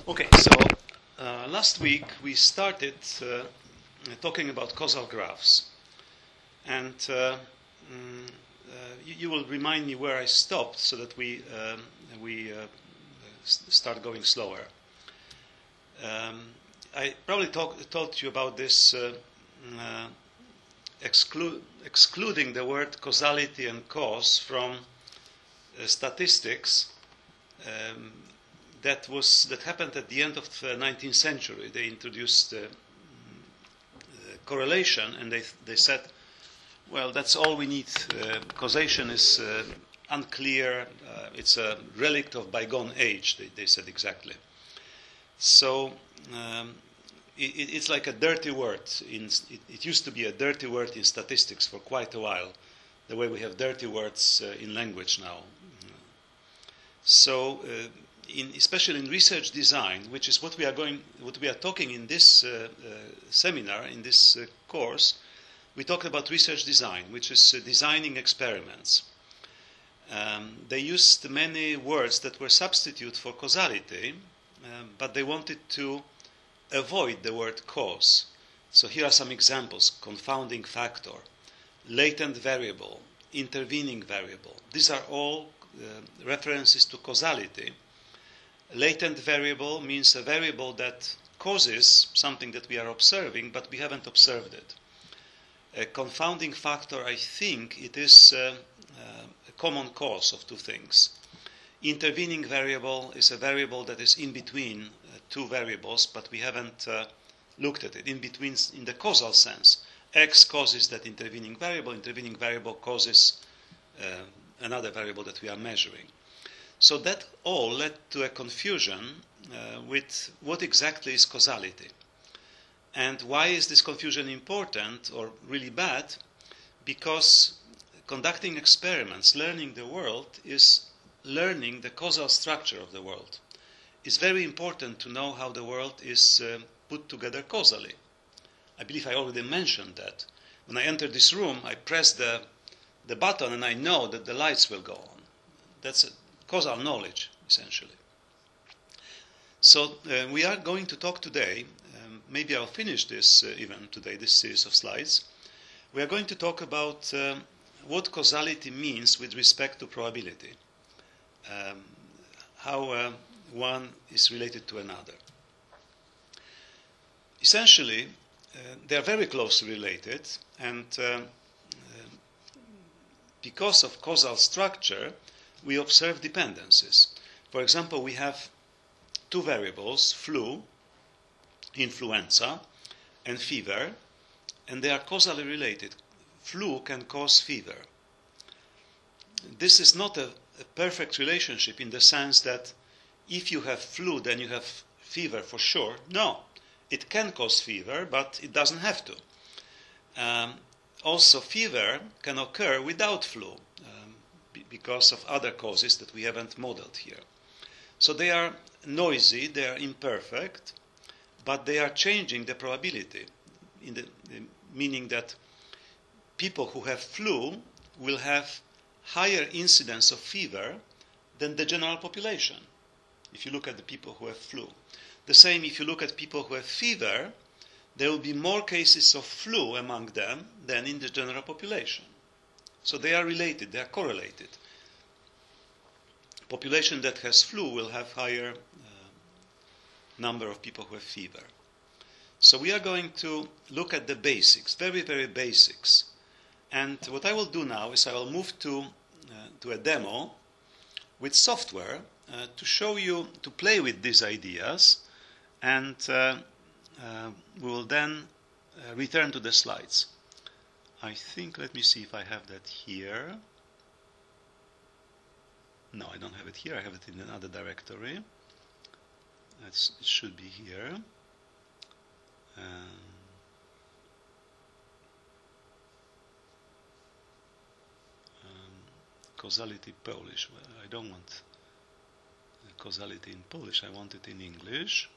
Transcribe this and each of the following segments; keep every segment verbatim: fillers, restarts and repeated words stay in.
Okay, so uh, last week we started uh, talking about causal graphs, and uh, mm, uh, you, you will remind me where I stopped so that we um, we uh, start going slower. Um, I probably talk, told you about this uh, uh, exclu excluding the word causality and cause from uh, statistics. Um, That was that happened at the end of the nineteenth century. They introduced uh, uh, correlation, and they they said, well, that's all we need. Uh, causation is uh, unclear. Uh, it's a relic of bygone age. They, they said exactly. So um, it, it's like a dirty word. In it, it used to be a dirty word in statistics for quite a while, the way we have dirty words uh, in language now. So. Uh, In, especially in research design, which is what we are going, what we are talking in this uh, uh, seminar, in this uh, course, we talk about research design, which is uh, designing experiments. Um, they used many words that were substitute for causality, um, but they wanted to avoid the word cause. So here are some examples: confounding factor, latent variable, intervening variable. These are all uh, references to causality. Latent variable means a variable that causes something that we are observing, but we haven't observed it. A confounding factor, I think, it is uh, uh, a common cause of two things. Intervening variable is a variable that is in between uh, two variables, but we haven't uh, looked at it. In between, in the causal sense. X causes that intervening variable, intervening variable causes uh, another variable that we are measuring. So that all led to a confusion uh, with what exactly is causality. And why is this confusion important or really bad? Because conducting experiments, learning the world, is learning the causal structure of the world. It's very important to know how the world is uh, put together causally. I believe I already mentioned that. When I enter this room, I press the, the button and I know that the lights will go on. That's a causal knowledge, essentially. So uh, we are going to talk today, um, maybe I'll finish this uh, even today, this series of slides. We are going to talk about um, what causality means with respect to probability, um, how uh, one is related to another. Essentially, uh, they are very closely related, and uh, uh, because of causal structure, we observe dependencies. For example, we have two variables, flu, influenza, and fever, and they are causally related. Flu can cause fever. This is not a, a perfect relationship in the sense that if you have flu, then you have fever for sure. No, it can cause fever, but it doesn't have to. Um, also, fever can occur without flu, because of other causes that we haven't modeled here. So they are noisy, they are imperfect, but they are changing the probability, in the, the meaning that people who have flu will have higher incidence of fever than the general population, if you look at the people who have flu. The same if you look at people who have fever, there will be more cases of flu among them than in the general population. So they are related, they are correlated. Population that has flu will have higher uh, number of people who have fever. So we are going to look at the basics, very, very basics. And what I will do now is I will move to, uh, to a demo with software uh, to show you, to play with these ideas, and uh, uh, we will then uh, return to the slides. I think, let me see if I have that here. No, I don't have it here. I have it in another directory. That's, it should be here. Um, um, causality Polish. Well, I don't want causality in Polish. I want it in English.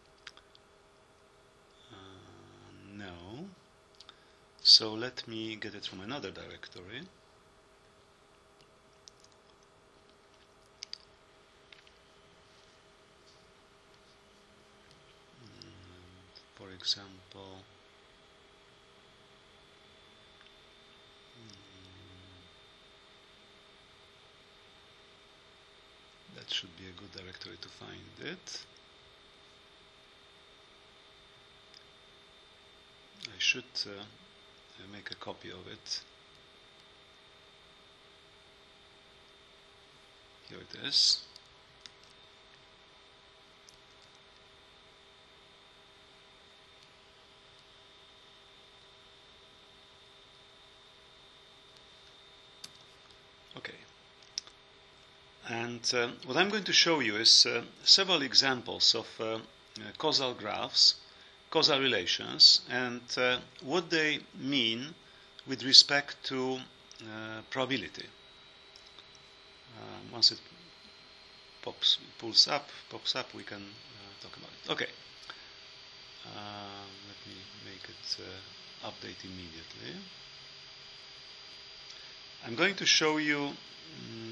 Uh, no. So let me get it from another directory. example, that should be a good directory to find it. I should uh, make a copy of it. Here it is. Okay. And uh, what I'm going to show you is uh, several examples of uh, uh, causal graphs, causal relations, and uh, what they mean with respect to uh, probability. Uh, once it pops, pulls up, pops up, we can uh, talk about it. Okay. Uh, let me make it uh, update immediately. I'm going to show you um,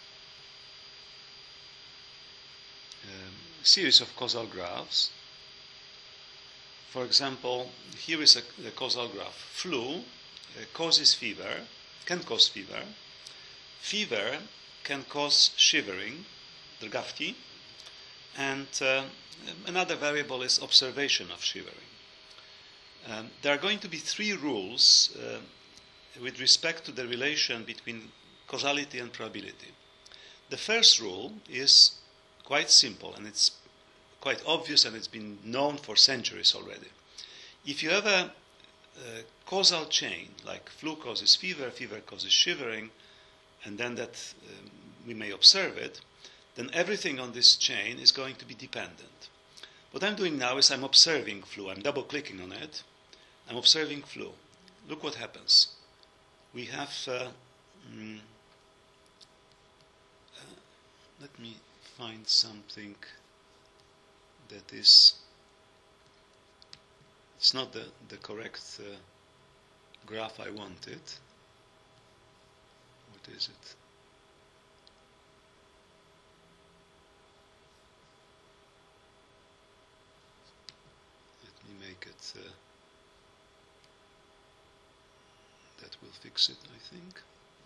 a series of causal graphs. For example, here is a, a causal graph. Flu uh, causes fever, can cause fever. Fever can cause shivering, drgawki, and uh, another variable is observation of shivering. Um, there are going to be three rules uh, with respect to the relation between causality and probability. The first rule is quite simple, and it's quite obvious, and it's been known for centuries already. If you have a, a causal chain, like flu causes fever, fever causes shivering, and then that um, we may observe it, then everything on this chain is going to be dependent. What I'm doing now is I'm observing flu. I'm double-clicking on it. I'm observing flu. Look what happens. We have, uh, mm, uh, let me find something that is, it's not the, the correct uh, graph I wanted. What is it? Let me make it, uh, that will fix it, I think.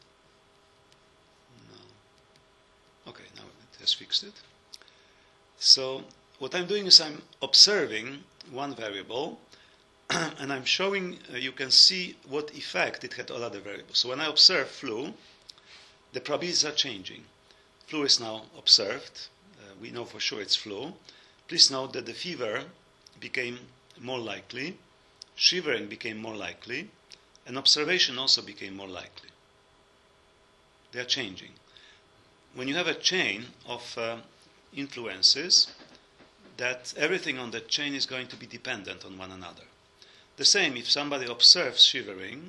No. Okay, now it has fixed it. So what I'm doing is I'm observing one variable and I'm showing, uh, you can see what effect it had on other variables. So when I observe flu, the probabilities are changing. Flu is now observed. Uh, we know for sure it's flu. Please note that the fever became more likely, shivering became more likely, and observation also became more likely. They are changing. When you have a chain of uh, influences, that everything on that chain is going to be dependent on one another. The same, if somebody observes shivering,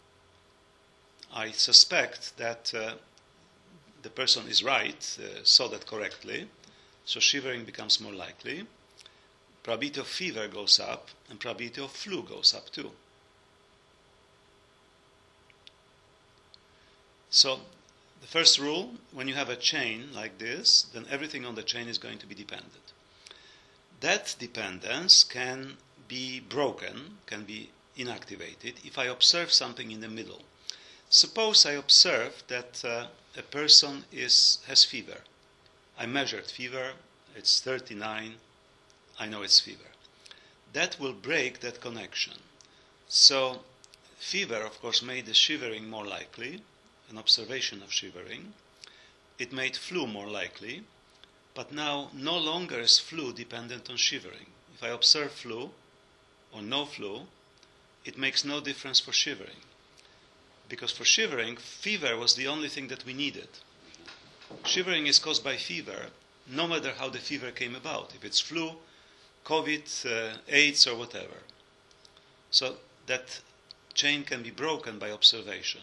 I suspect that uh, the person is right, uh, saw that correctly, so shivering becomes more likely. Probability of fever goes up, and probability of flu goes up too. So, the first rule, when you have a chain like this, then everything on the chain is going to be dependent. That dependence can be broken, can be inactivated, if I observe something in the middle. Suppose I observe that uh, a person is, has fever. I measured fever, it's thirty-nine, I know it's fever. That will break that connection. So, fever, of course, made the shivering more likely, an observation of shivering. It made flu more likely, but now no longer is flu dependent on shivering. If I observe flu or no flu, it makes no difference for shivering. Because for shivering, fever was the only thing that we needed. Shivering is caused by fever, no matter how the fever came about, if it's flu, COVID, uh, AIDS, or whatever. So that chain can be broken by observation.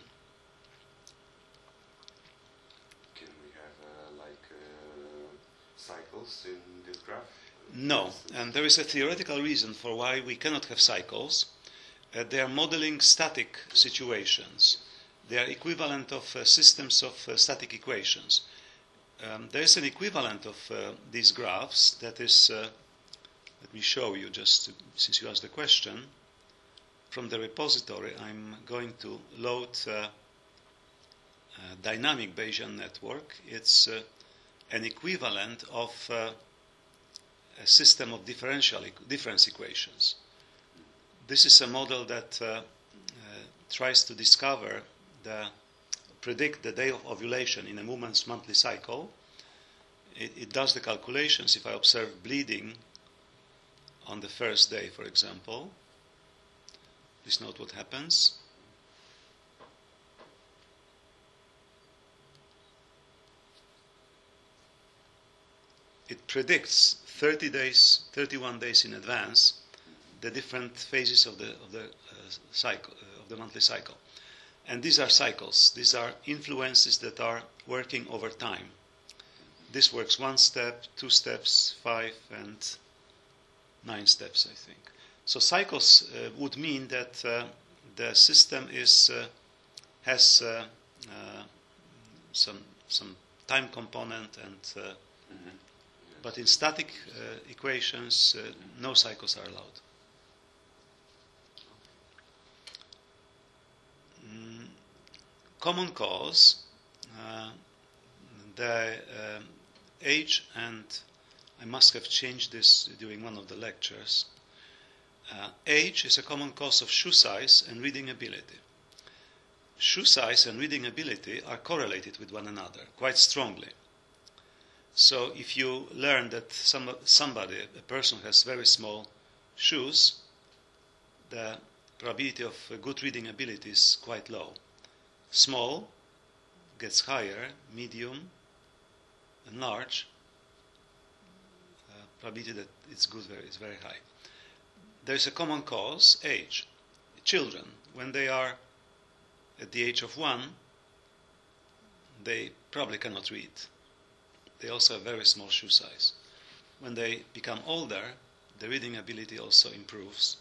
Can we have uh, like uh, cycles in this graph? No, and there is a theoretical reason for why we cannot have cycles. Uh, they are modeling static situations. They are equivalent of uh, systems of uh, static equations. Um, there is an equivalent of uh, these graphs that is uh, let me show you, just to, since you asked the question. From the repository, I'm going to load uh, a dynamic Bayesian network. It's uh, an equivalent of uh, a system of differential equ difference equations. This is a model that uh, uh, tries to discover the predict the day of ovulation in a woman's monthly cycle. It, it does the calculations. If I observe bleeding on the first day, for example, please note what happens. It predicts thirty days, thirty-one days in advance the different phases of the of the uh, cycle uh, of the monthly cycle. And these are cycles. These are influences that are working over time. This works one step, two steps, five, and nine steps, I think. So cycles uh, would mean that uh, the system is uh, has uh, uh, some some time component, and uh, Mm-hmm. Yes. but in static uh, equations, uh, no cycles are allowed. Mm, common cause, uh, the uh, age, and I must have changed this during one of the lectures. Uh, age is a common cause of shoe size and reading ability. Shoe size and reading ability are correlated with one another quite strongly. So if you learn that some, somebody, a person has very small shoes, the probability of good reading ability is quite low. Small gets higher, medium, and large, uh, probability that it's good is very high. There is a common cause, age. Children, when they are at the age of one, they probably cannot read. They also have very small shoe size. When they become older, the reading ability also improves.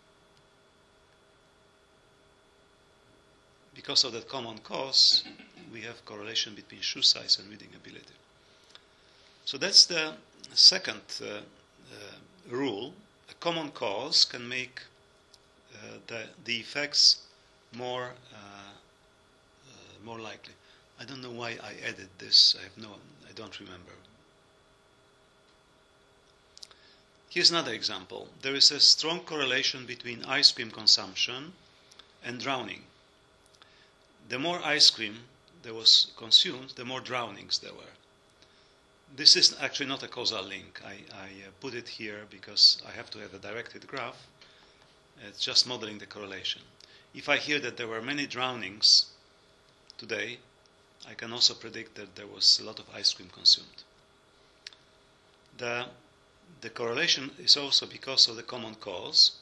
Because of that common cause, we have correlation between shoe size and reading ability. So that's the second uh, uh, rule. A common cause can make uh, the, the effects more, uh, uh, more likely. I don't know why I added this. I have no, I don't remember. Here's another example. There is a strong correlation between ice cream consumption and drowning. The more ice cream there was consumed, the more drownings there were. This is actually not a causal link. I, I uh, put it here because I have to have a directed graph. It's just modeling the correlation. If I hear that there were many drownings today, I can also predict that there was a lot of ice cream consumed. The, the correlation is also because of the common cause.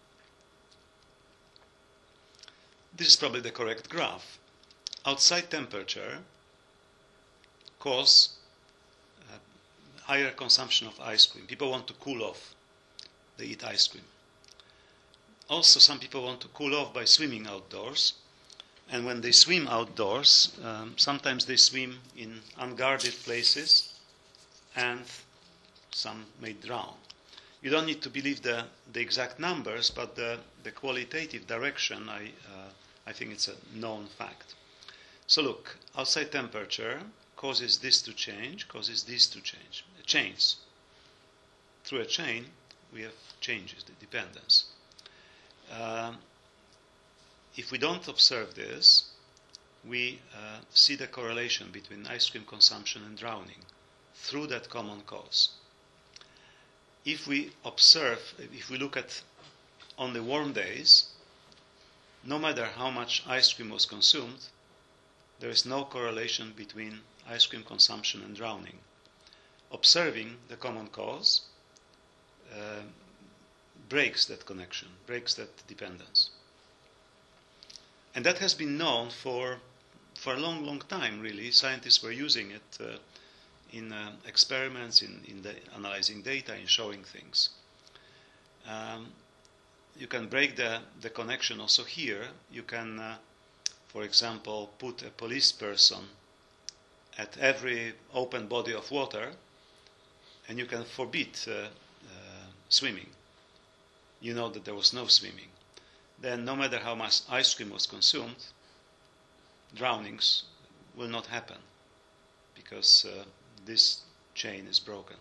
This is probably the correct graph. Outside temperature cause uh, higher consumption of ice cream. People want to cool off. They eat ice cream. Also, some people want to cool off by swimming outdoors. And when they swim outdoors, um, sometimes they swim in unguarded places, and some may drown. You don't need to believe the, the exact numbers, but the, the qualitative direction, I, uh, I think it's a known fact. So look, outside temperature causes this to change, causes this to change. Chains. Through a chain, we have changes, the dependence. Um, If we don't observe this, we uh, see the correlation between ice cream consumption and drowning through that common cause. If we observe, if we look at only warm days, no matter how much ice cream was consumed, there is no correlation between ice cream consumption and drowning. Observing the common cause uh, breaks that connection, breaks that dependence. And that has been known for, for a long, long time, really. Scientists were using it uh, in uh, experiments, in, in the analyzing data, in showing things. Um, you can break the, the connection also here. You can, uh, for example, put a police person at every open body of water, and you can forbid uh, uh, swimming. You know that there was no swimming. Then no matter how much ice cream was consumed, drownings will not happen because uh, this chain is broken.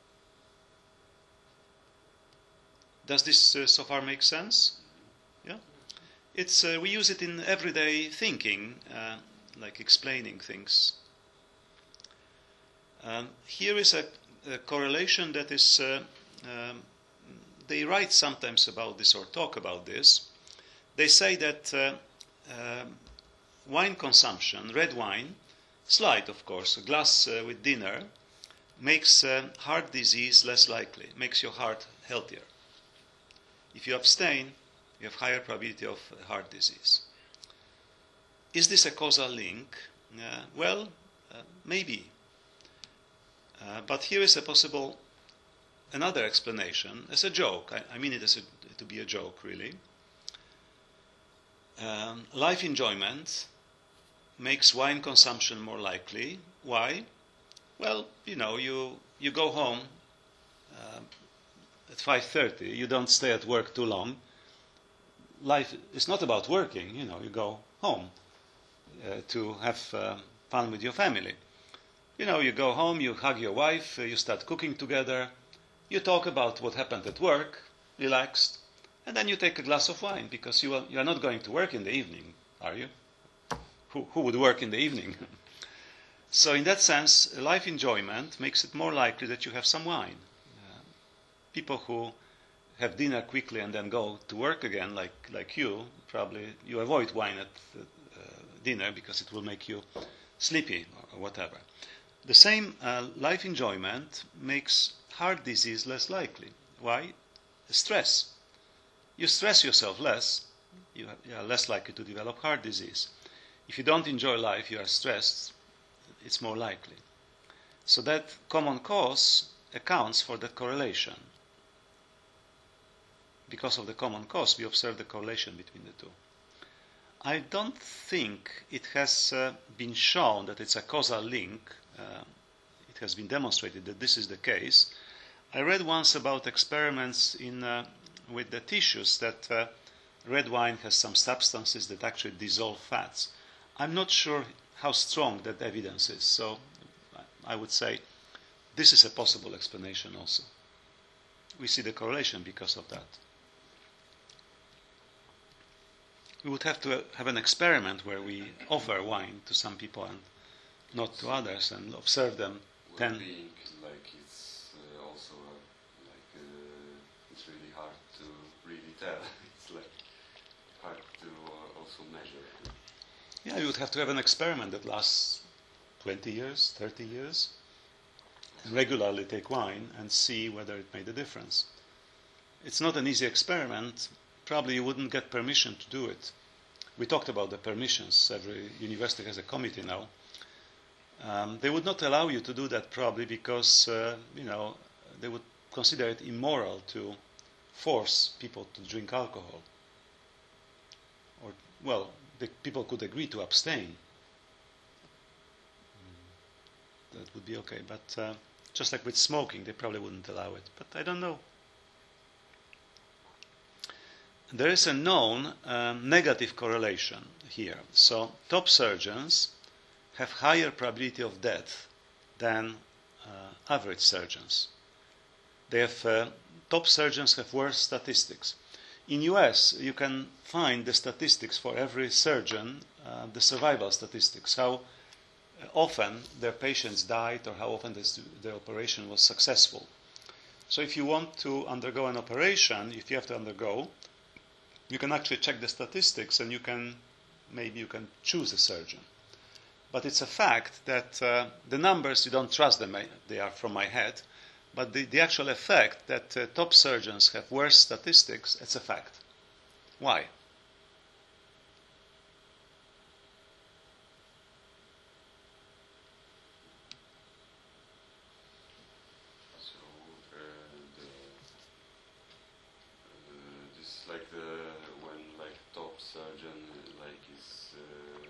Does this uh, so far make sense? Yeah? It's, uh, we use it in everyday thinking, uh, like explaining things. Um, here is a, a correlation that is, uh, um, they write sometimes about this or talk about this. They say that uh, uh, wine consumption, red wine, slight of course, a glass uh, with dinner, makes uh, heart disease less likely, makes your heart healthier. If you abstain, you have higher probability of heart disease. Is this a causal link? Uh, well, uh, maybe. Uh, but here is a possible, another explanation, as a joke. I, I mean it as a, to be a joke, really. Um, life enjoyment makes wine consumption more likely. Why? Well, you know, you, you go home uh, at five thirty, you don't stay at work too long. Life is not about working, you know, you go home uh, to have uh, fun with your family. You know, you go home, you hug your wife, uh, you start cooking together, you talk about what happened at work, relaxed, and then you take a glass of wine because you are, you are not going to work in the evening, are you? Who, who would work in the evening? So in that sense, life enjoyment makes it more likely that you have some wine. Uh, people who have dinner quickly and then go to work again, like, like you, probably you avoid wine at uh, dinner because it will make you sleepy or whatever. The same uh, life enjoyment makes heart disease less likely. Why? Stress. You stress yourself less, you are less likely to develop heart disease. If you don't enjoy life, you are stressed, it's more likely. So that common cause accounts for that correlation. Because of the common cause, we observe the correlation between the two. I don't think it has uh, been shown that it's a causal link. Uh, it has been demonstrated that this is the case. I read once about experiments in, uh, with the tissues that uh, red wine has some substances that actually dissolve fats. I'm not sure how strong that evidence is, so I would say this is a possible explanation also. We see the correlation because of that. We would have to have an experiment where we offer wine to some people and not to others and observe them. Well, Ten. being like it's uh, also uh, like uh, it's really hard to really tell. It's like hard to uh, also measure. Yeah, you would have to have an experiment that lasts twenty years, thirty years, and regularly take wine and see whether it made a difference. It's not an easy experiment. Probably you wouldn't get permission to do it. We talked about the permissions. Every university has a committee now. Um, they would not allow you to do that probably because, uh, you know, they would consider it immoral to force people to drink alcohol. Or, well, the people could agree to abstain. Mm, that would be okay. But uh, just like with smoking, they probably wouldn't allow it. But I don't know. There is a known um, negative correlation here. So top surgeons have higher probability of death than uh, average surgeons. They have uh, top surgeons have worse statistics. In U S, you can find the statistics for every surgeon, uh, the survival statistics, how often their patients died or how often this, their operation was successful. So if you want to undergo an operation, if you have to undergo, you can actually check the statistics and you can, maybe you can choose a surgeon. But it's a fact that uh, the numbers, you don't trust them, they are from my head, but the, the actual effect that uh, top surgeons have worse statistics, it's a fact. Why? So uh, the, uh, this is like the when like top surgeon like is uh,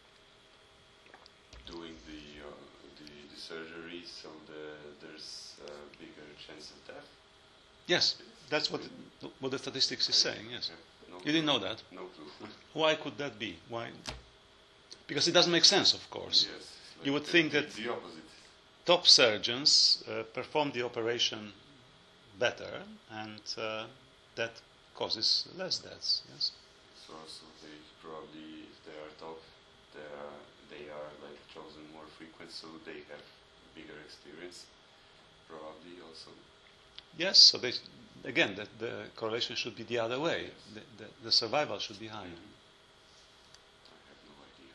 doing the, uh, the the surgery, so the there's a bigger chance of death. Yes. That's what what the statistics is saying. Yes. Yeah, no You didn't know that. No clue. Why could that be? Why? Because it doesn't make sense, of course. Yes, like You would the, think the, that the opposite. top surgeons uh, perform the operation better, and uh, that causes less deaths. Yes. So also they probably, if they are top, they are they are like chosen more frequent, so they have bigger experience. Probably also. Yes. So they, again, the, the correlation should be the other way. Yes. The, the, the survival should be higher. Mm-hmm. I have no idea.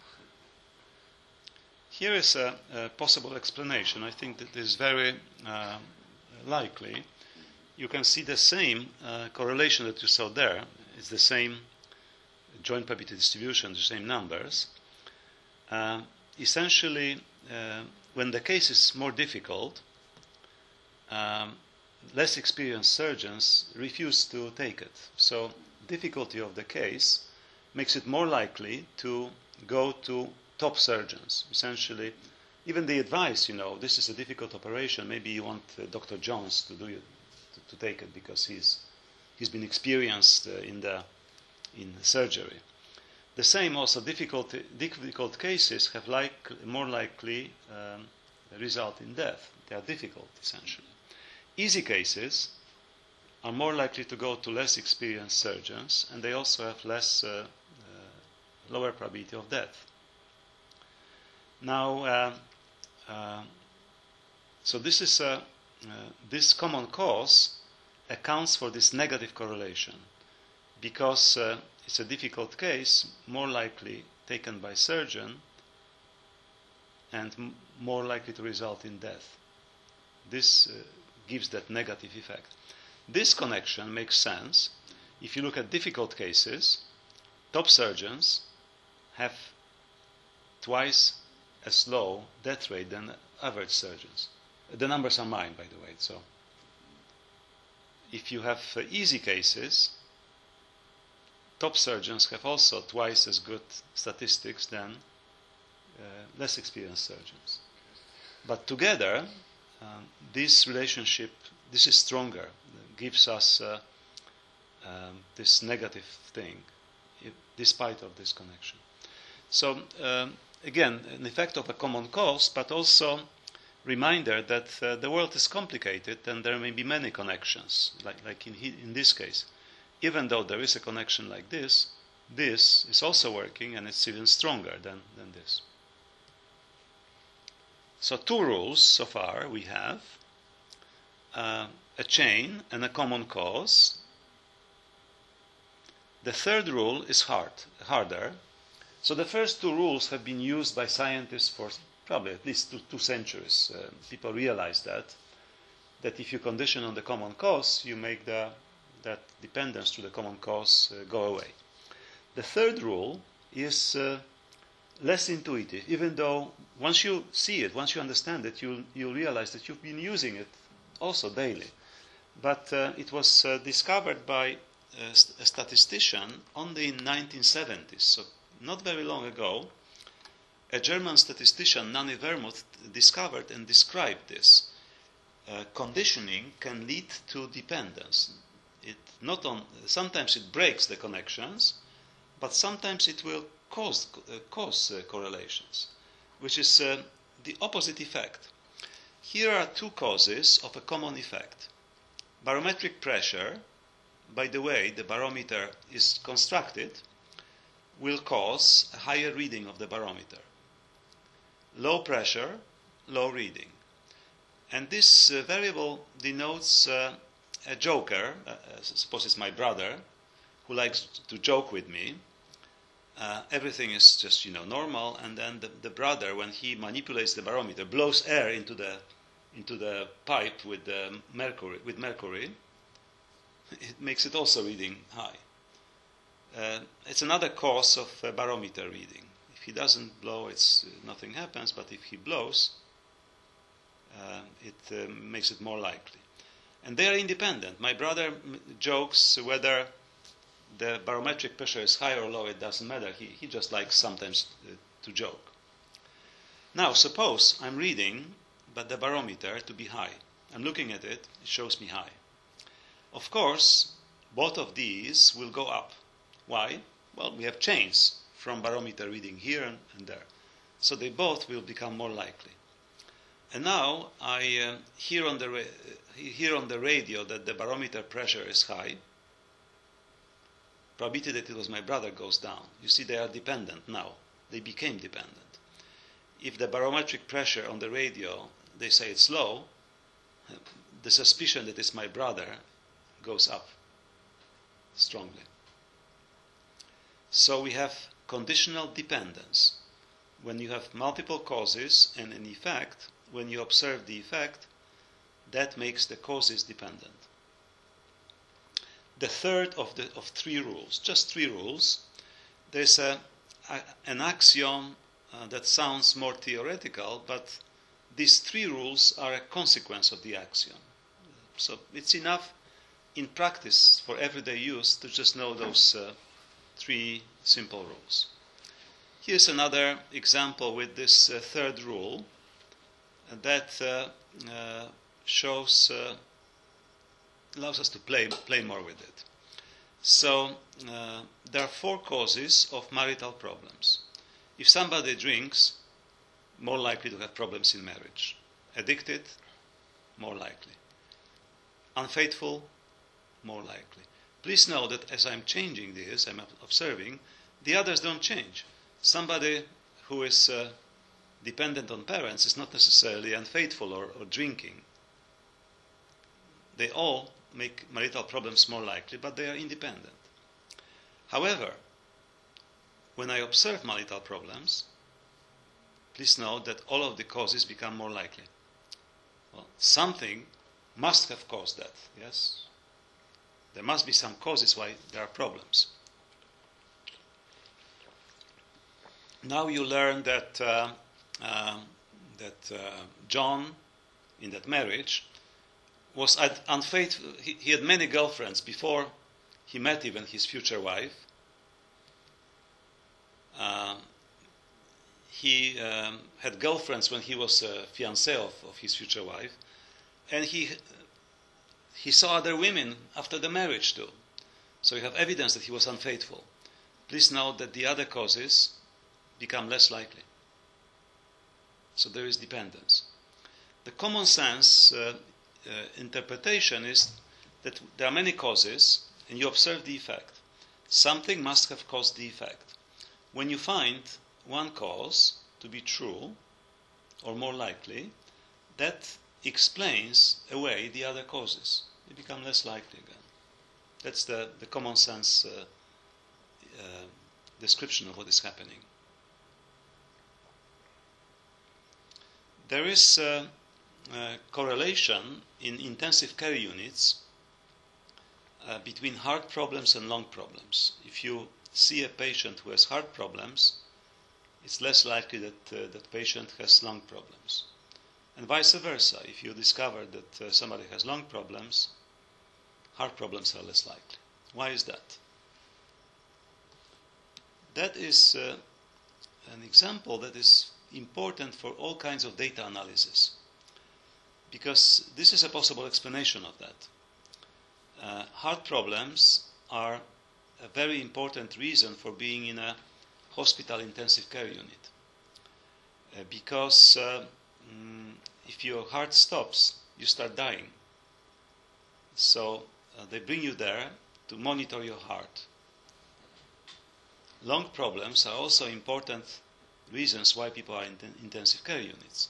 Here is a, a possible explanation. I think that is very uh, likely. You can see the same uh, correlation that you saw there. It's the same joint probability distribution, the same numbers. Uh, essentially, uh, when the case is more difficult, um, less experienced surgeons refuse to take it. So, difficulty of the case makes it more likely to go to top surgeons. Essentially, even the advice, you know, this is a difficult operation. Maybe you want uh, Doctor Jones to do it, to, to take it because he's he's been experienced uh, in the in surgery. The same also difficult difficult cases have like more likely um, result in death. They are difficult essentially. Easy cases are more likely to go to less experienced surgeons, and they also have less uh, uh, lower probability of death. Now, uh, uh, so this is a, uh, this common cause accounts for this negative correlation because uh, it's a difficult case, more likely taken by surgeon and m- more likely to result in death. This uh, gives that negative effect. This connection makes sense. If you look at difficult cases, top surgeons have twice as low death rate than average surgeons. The numbers are mine, by the way. So, if you have uh, easy cases, top surgeons have also twice as good statistics than uh, less experienced surgeons. But together, um, this relationship, this is stronger, gives us uh, um, this negative thing, if, despite of this connection. So, um, again, an effect of a common cause, but also reminder that uh, the world is complicated and there may be many connections, like, like in, he, in this case. Even though there is a connection like this, this is also working and it's even stronger than, than this. So two rules so far we have, uh, a chain and a common cause. The third rule is hard, harder. So the first two rules have been used by scientists for probably at least two, two centuries. Uh, people realize that, that if you condition on the common cause, you make the, that dependence to the common cause uh, go away. The third rule is uh, less intuitive, even though once you see it, once you understand it, you'll, you'll realize that you've been using it also daily. But uh, it was uh, discovered by a, a statistician only in nineteen seventies, so not very long ago. A German statistician, Nanni Wermuth, discovered and described this. Uh, conditioning can lead to dependence. It not on, sometimes it breaks the connections, but sometimes it will cause, uh, cause uh, correlations, which is uh, the opposite effect. Here are two causes of a common effect. Barometric pressure, by the way the barometer is constructed, will cause a higher reading of the barometer. Low pressure, low reading. And this uh, variable denotes uh, a joker, uh, suppose it's my brother, who likes to joke with me. Uh, everything is just, you know, normal, and then the, the brother, when he manipulates the barometer, blows air into the into the pipe with the mercury, with mercury, it makes it also reading high. Uh, it's another cause of uh, barometer reading. If he doesn't blow, it's uh, nothing happens, but if he blows, uh, it uh, makes it more likely. And they are independent. My brother m- jokes whether the barometric pressure is high or low, it doesn't matter. He, he just likes sometimes uh, to joke. Now, suppose I'm reading, but the barometer to be high. I'm looking at it, it shows me high. Of course, both of these will go up. Why? Well, we have chains from barometer reading here and, and there. So they both will become more likely. And now I uh, hear, on the ra- hear on the radio that the barometer pressure is high. Probability that it was my brother goes down. You see, they are dependent now. They became dependent. If the barometric pressure on the radio, they say it's low, the suspicion that it's my brother goes up strongly. So we have conditional dependence. When you have multiple causes and an effect, when you observe the effect, that makes the causes dependent. The third of the of three rules, just three rules, there's a, a an axiom uh, that sounds more theoretical, but these three rules are a consequence of the axiom. So it's enough in practice for everyday use to just know those uh, three simple rules. Here's another example with this uh, third rule that uh, uh, shows, uh, allows us to play, play more with it. So uh, there are four causes of marital problems. If somebody drinks, more likely to have problems in marriage. Addicted, more likely. Unfaithful, more likely. Please know that as I'm changing this, I'm observing, the others don't change. Somebody who is uh, dependent on parents is not necessarily unfaithful or, or drinking. They all make marital problems more likely, but they are independent. However, when I observe marital problems, please note that all of the causes become more likely. Well, something must have caused that, yes? There must be some causes why there are problems. Now you learn that uh, uh, that uh, John, in that marriage, was unfaithful. He, he had many girlfriends before he met even his future wife. Uh, he um, had girlfriends when he was a fiancé of, of his future wife, and he he saw other women after the marriage too. So you have evidence that he was unfaithful. Please note that the other causes become less likely. So there is dependence. The common sense uh, uh, interpretation is that there are many causes and you observe the effect. Something must have caused the effect. When you find one cause to be true or more likely, that explains away the other causes. They become less likely again. That's the, the common sense uh, uh, description of what is happening. There is uh, a correlation in intensive care units uh, between heart problems and lung problems. If you see a patient who has heart problems, it's less likely that uh, that patient has lung problems. And vice versa. If you discover that uh, somebody has lung problems, heart problems are less likely. Why is that? That is uh, an example that is important for all kinds of data analysis, because this is a possible explanation of that. Uh, heart problems are a very important reason for being in a hospital intensive care unit, uh, because uh, mm, if your heart stops, you start dying. So uh, they bring you there to monitor your heart. Lung problems are also important reasons why people are in intensive care units.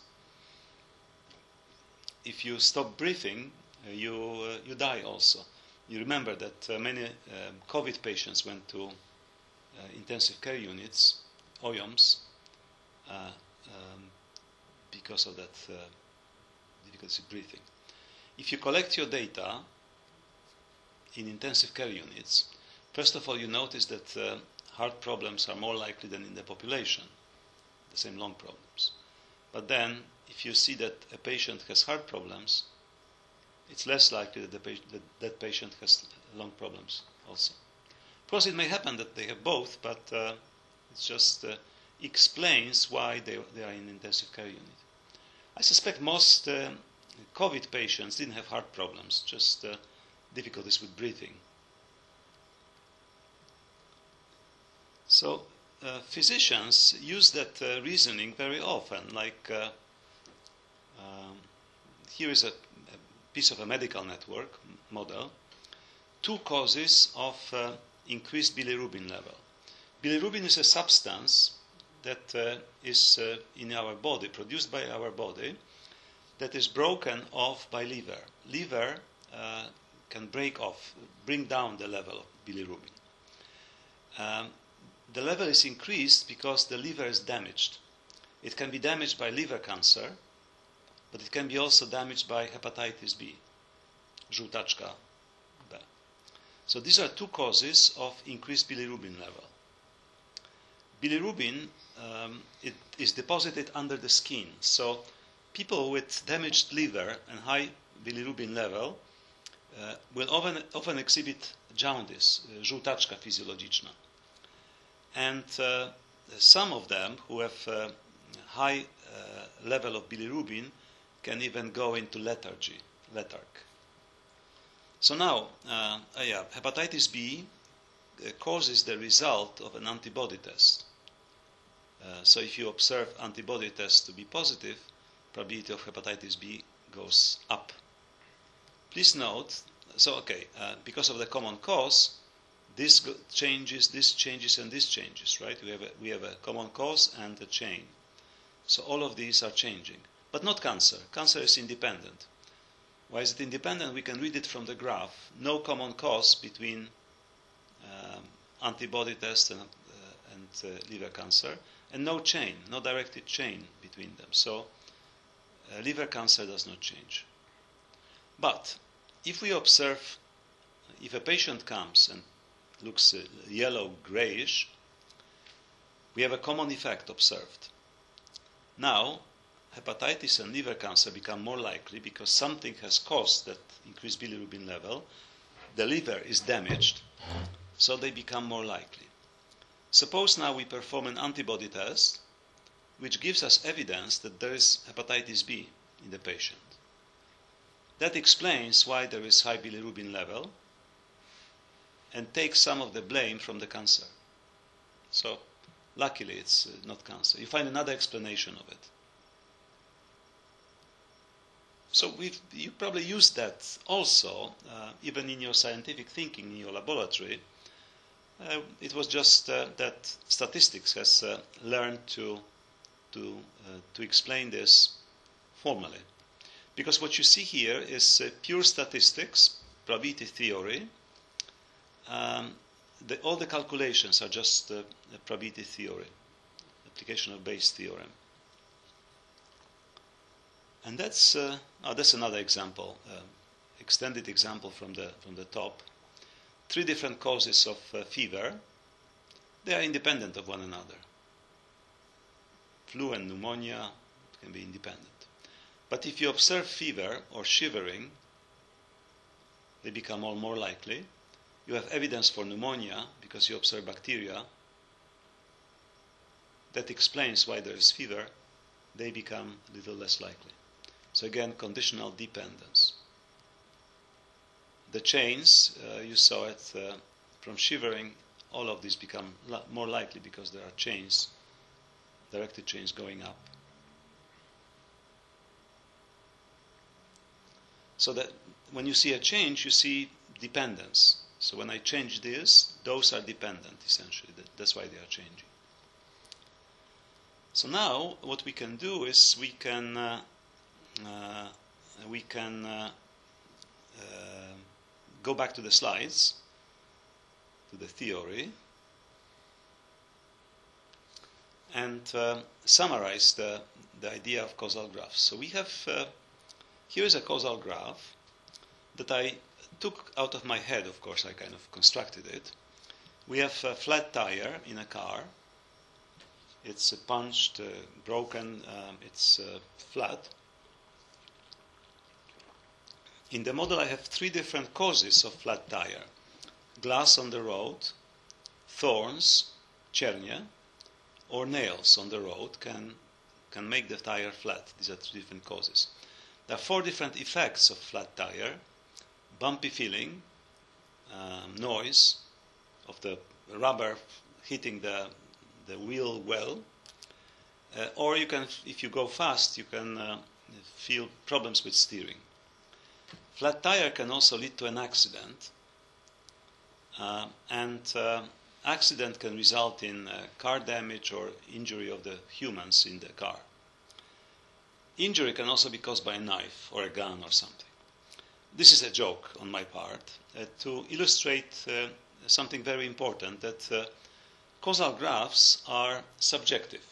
If you stop breathing, uh, you uh, you die also. You remember that uh, many um, COVID patients went to uh, intensive care units, O Y O Ms, uh, um, because of that uh, difficulty breathing. If you collect your data in intensive care units, first of all you notice that uh, heart problems are more likely than in the population, the same lung problems. But then, if you see that a patient has heart problems, it's less likely that the patient, that, that patient has lung problems also. Of course, it may happen that they have both, but uh, it just uh, explains why they, they are in intensive care unit. I suspect most uh, COVID patients didn't have heart problems, just uh, difficulties with breathing. So uh, physicians use that uh, reasoning very often. Like uh, um, here is a, a piece of a medical network model. Two causes of uh, increased bilirubin level. Bilirubin is a substance that uh, is uh, in our body, produced by our body, that is broken off by liver. Liver uh, can break off, bring down the level of bilirubin. Um, the level is increased because the liver is damaged. It can be damaged by liver cancer, but it can be also damaged by hepatitis B, żółtaczka B. So these are two causes of increased bilirubin level. Bilirubin um, it is deposited under the skin. So people with damaged liver and high bilirubin level uh, will often, often exhibit jaundice, uh, żółtaczka fizjologiczna. And uh, some of them who have uh, high uh, level of bilirubin can even go into lethargy, letharg. So now, uh, uh, yeah, hepatitis B uh, causes the result of an antibody test. Uh, so if you observe antibody test to be positive, probability of hepatitis B goes up. Please note, so okay, uh, because of the common cause, this go- changes, this changes, and this changes, right? We have a, we have a common cause and a chain. So all of these are changing, but not cancer. Cancer is independent. Why is it independent? We can read it from the graph. No common cause between um, antibody test and, uh, and uh, liver cancer, and no chain, no directed chain between them. So uh, liver cancer does not change. But if we observe, if a patient comes and looks uh, yellow-grayish, we have a common effect observed. Now, hepatitis and liver cancer become more likely because something has caused that increased bilirubin level. The liver is damaged, so they become more likely. Suppose now we perform an antibody test, which gives us evidence that there is hepatitis B in the patient. That explains why there is high bilirubin level and takes some of the blame from the cancer. So, luckily, it's uh, not cancer. You find another explanation of it. So we've, you probably use that also, uh, even in your scientific thinking, in your laboratory. Uh, it was just uh, that statistics has uh, learned to, to, uh, to explain this formally. Because what you see here is uh, pure statistics, probability theory. Um, the, all the calculations are just uh, probability theory, application of Bayes' theorem. And that's uh, oh, that's another example, uh, extended example from the from the top. Three different causes of uh, fever. They are independent of one another. Flu and pneumonia can be independent. But if you observe fever or shivering, they become all more likely. You have evidence for pneumonia because you observe bacteria. That explains why there is fever. They become a little less likely. So again, conditional dependence. The chains, uh, you saw it uh, from shivering, all of these become la- more likely because there are chains, directed chains going up. So that when you see a change, you see dependence. So when I change this, those are dependent, essentially. That's why they are changing. So now, what we can do is we can uh, uh, we can uh, uh, go back to the slides, to the theory, and uh, summarize the, the idea of causal graphs. So we have, uh, here is a causal graph that I took out of my head, of course, I kind of constructed it. We have a flat tire in a car. It's uh, punched, uh, broken, um, it's uh, flat. In the model, I have three different causes of flat tire. Glass on the road, thorns, chernia, or nails on the road can, can make the tire flat. These are three different causes. There are four different effects of flat tire. bumpy feeling, um, noise of the rubber hitting the, the wheel well, uh, or you can, if you go fast, you can uh, feel problems with steering. Flat tire can also lead to an accident, uh, and uh, accident can result in uh, car damage or injury of the humans in the car. Injury can also be caused by a knife or a gun or something. This is a joke on my part uh, to illustrate uh, something very important, that uh, causal graphs are subjective.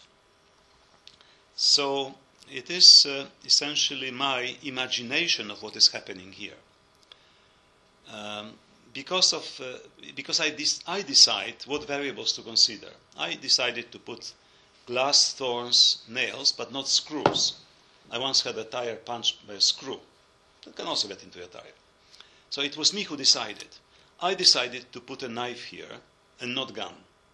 So it is uh, essentially my imagination of what is happening here. Um, because of uh, because I, I decide what variables to consider. I decided to put glass, thorns, nails, but not screws. I once had a tire punched by a screw. That can also get into a tire. So it was me who decided. I decided to put a knife here and not gun.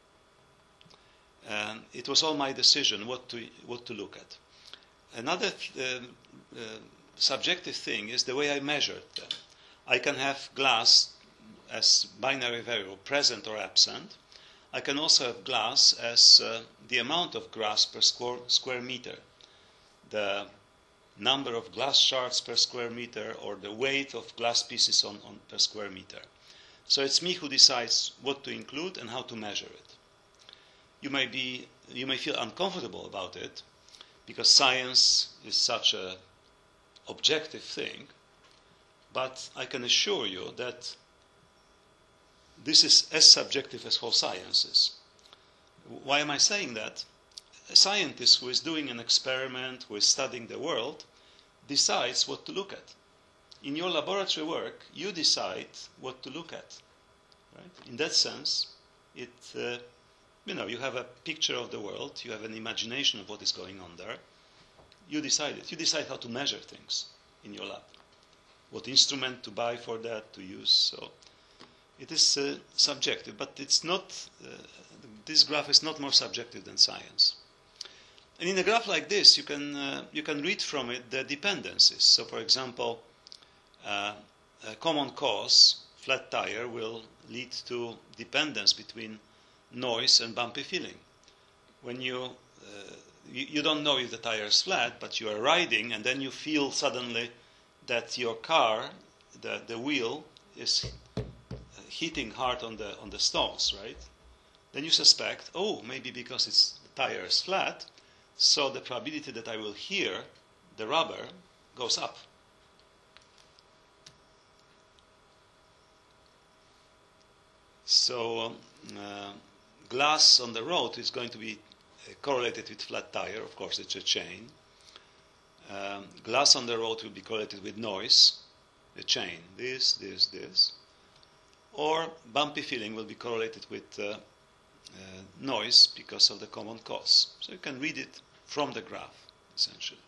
And it was all my decision what to what to look at. Another uh, uh, subjective thing is the way I measured them. I can have glass as binary variable, present or absent. I can also have glass as uh, the amount of glass per square, square meter, the number of glass shards per square meter, or the weight of glass pieces on, on per square meter. So it's me who decides what to include and how to measure it. You may be, you may feel uncomfortable about it because science is such a objective thing, but I can assure you that this is as subjective as whole science is. Why am I saying that? A scientist who is doing an experiment, who is studying the world, decides what to look at. In your laboratory work, you decide what to look at. Right? In that sense, it, uh, you know, you have a picture of the world, you have an imagination of what is going on there. You decide it. You decide how to measure things in your lab, what instrument to buy for that, to use. So it is uh, subjective, but it's not. Uh, this graph is not more subjective than science. And in a graph like this, you can uh, you can read from it the dependencies. So, for example, uh, a common cause, flat tire, will lead to dependence between noise and bumpy feeling. When you, uh, you you don't know if the tire is flat, but you are riding, and then you feel suddenly that your car, the the wheel, is hitting hard on the on the stones, right? Then you suspect, oh, maybe because it's the tire is flat. So the probability that I will hear the rubber goes up. So um, uh, glass on the road is going to be uh, correlated with flat tire. Of course, it's a chain. Um, glass on the road will be correlated with noise, a chain. This, this, this. Or bumpy feeling will be correlated with uh, uh, noise because of the common cause. So you can read it from the graph, essentially.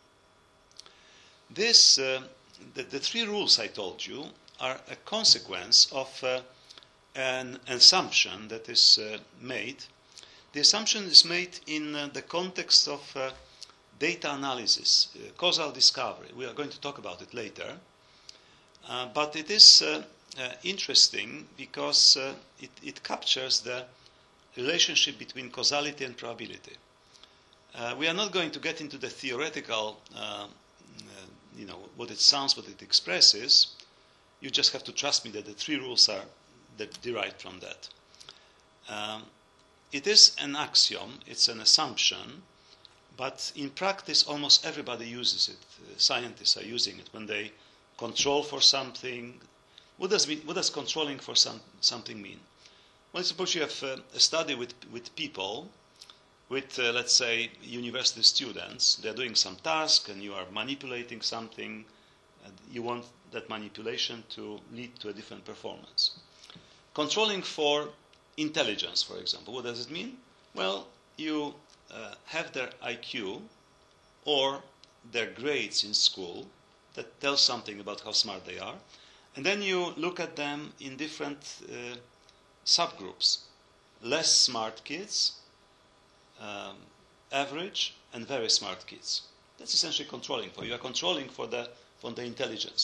This, uh, the, the three rules I told you are a consequence of uh, an assumption that is uh, made. The assumption is made in uh, the context of uh, data analysis, uh, causal discovery. We are going to talk about it later. Uh, but it is uh, uh, interesting because uh, it, it captures the relationship between causality and probability. Uh, we are not going to get into the theoretical, uh, uh, you know, what it sounds, what it expresses. You just have to trust me that the three rules are that derived from that. Um, it is an axiom, it's an assumption, but in practice almost everybody uses it. Uh, scientists are using it when they control for something. What does, mean, what does controlling for some, something mean? Well, suppose you have uh, a study with, with people, with, uh, let's say, university students. They're doing some task and you are manipulating something. And you want that manipulation to lead to a different performance. Controlling for intelligence, for example. What does it mean? Well, you uh, have their I Q or their grades in school that tells something about how smart they are. And then you look at them in different uh, subgroups. Less smart kids, um, average, and very smart kids. That's essentially controlling for. You are controlling for the, for the intelligence.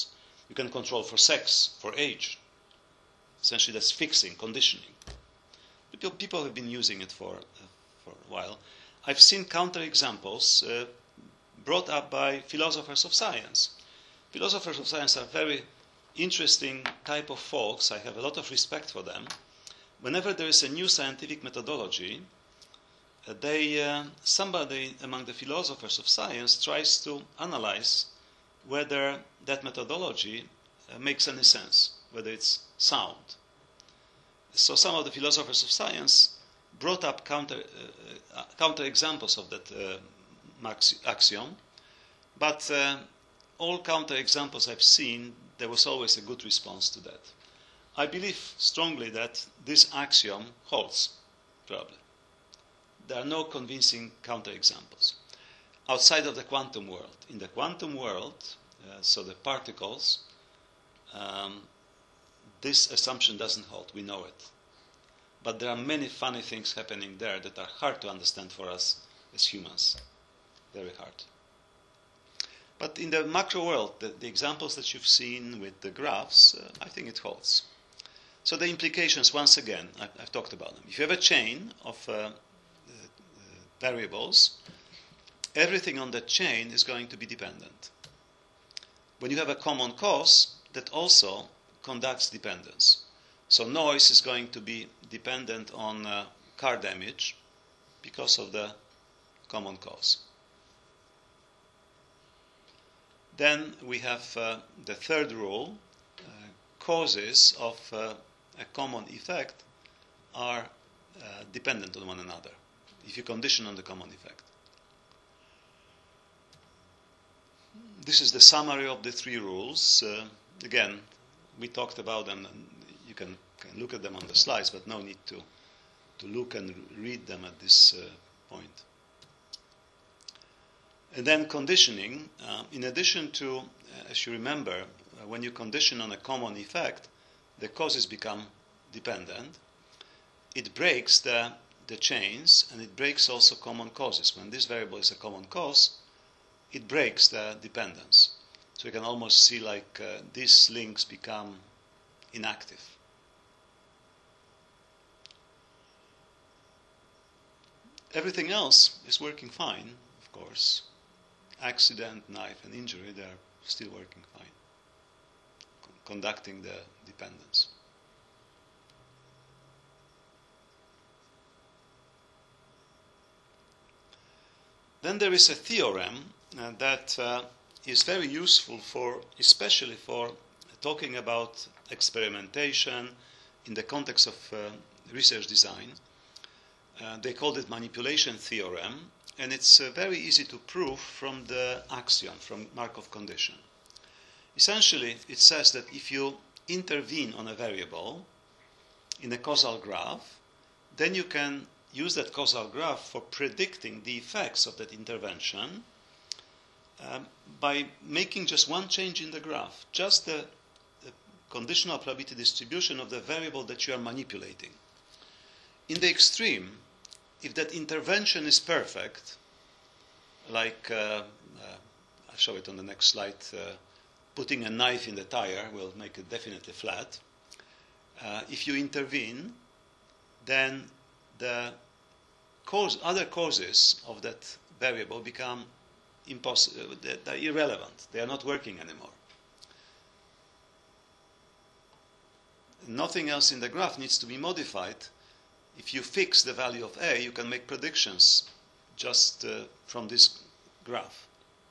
You can control for sex, for age. Essentially, that's fixing, conditioning. People, people have been using it for, uh, for a while. I've seen counterexamples uh, brought up by philosophers of science. Philosophers of science are very interesting type of folks. I have a lot of respect for them. Whenever there is a new scientific methodology, uh, they, uh, somebody among the philosophers of science tries to analyze whether that methodology uh, makes any sense, whether it's sound. So some of the philosophers of science brought up counter, uh, uh, counter examples of that uh, maxi- axiom, but uh, all counter examples I've seen, there was always a good response to that. I believe strongly that this axiom holds, probably. There are no convincing counter examples outside of the quantum world. In the quantum world, uh, so the particles, um, this assumption doesn't hold, we know it. But there are many funny things happening there that are hard to understand for us as humans. Very hard. But in the macro world, the, the examples that you've seen with the graphs, uh, I think it holds. So the implications, once again, I've, I've talked about them. If you have a chain of uh, uh, variables, everything on that chain is going to be dependent. When you have a common cause, that also conducts dependence. So noise is going to be dependent on uh, car damage because of the common cause. Then we have uh, the third rule. Uh, causes of uh, a common effect are uh, dependent on one another if you condition on the common effect. This is the summary of the three rules. Uh, again, we talked about them, and you can, can look at them on the slides, but no need to, to look and read them at this uh, point. And then conditioning, uh, in addition to, uh, as you remember, uh, when you condition on a common effect, the causes become dependent. It breaks the, the chains, and it breaks also common causes. When this variable is a common cause, it breaks the dependence. So you can almost see like uh, these links become inactive. Everything else is working fine, of course. Accident, knife, and injury, they are still working fine, con- conducting the dependence. Then there is a theorem uh, that uh, is very useful for, especially for talking about experimentation in the context of uh, research design. Uh, they called it manipulation theorem, and it's uh, very easy to prove from the axiom, from Markov condition. Essentially, it says that if you intervene on a variable in a causal graph, then you can use that causal graph for predicting the effects of that intervention um, by making just one change in the graph, just the, the conditional probability distribution of the variable that you are manipulating. In the extreme, if that intervention is perfect, like uh, uh, I'll show it on the next slide, uh, putting a knife in the tire will make it definitely flat. Uh, if you intervene, then the cause, other causes of that variable become impossible, they're irrelevant. They are not working anymore. Nothing else in the graph needs to be modified. If you fix the value of A, you can make predictions just uh, from this graph.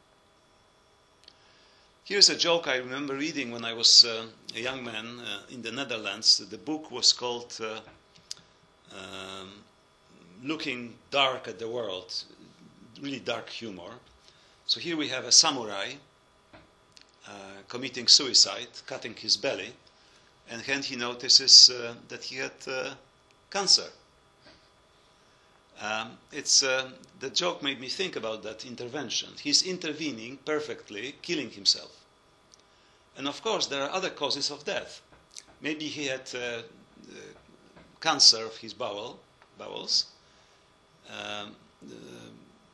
Here's a joke I remember reading when I was uh, a young man uh, in the Netherlands. The book was called uh, um, Looking Dark at the World, really dark humor. So here we have a samurai uh, committing suicide, cutting his belly, and then he notices uh, that he had uh, cancer. Um, it's uh, the joke made me think about that intervention. He's intervening perfectly, killing himself. And of course, there are other causes of death. Maybe he had uh, uh, cancer of his bowel, bowels, um, uh,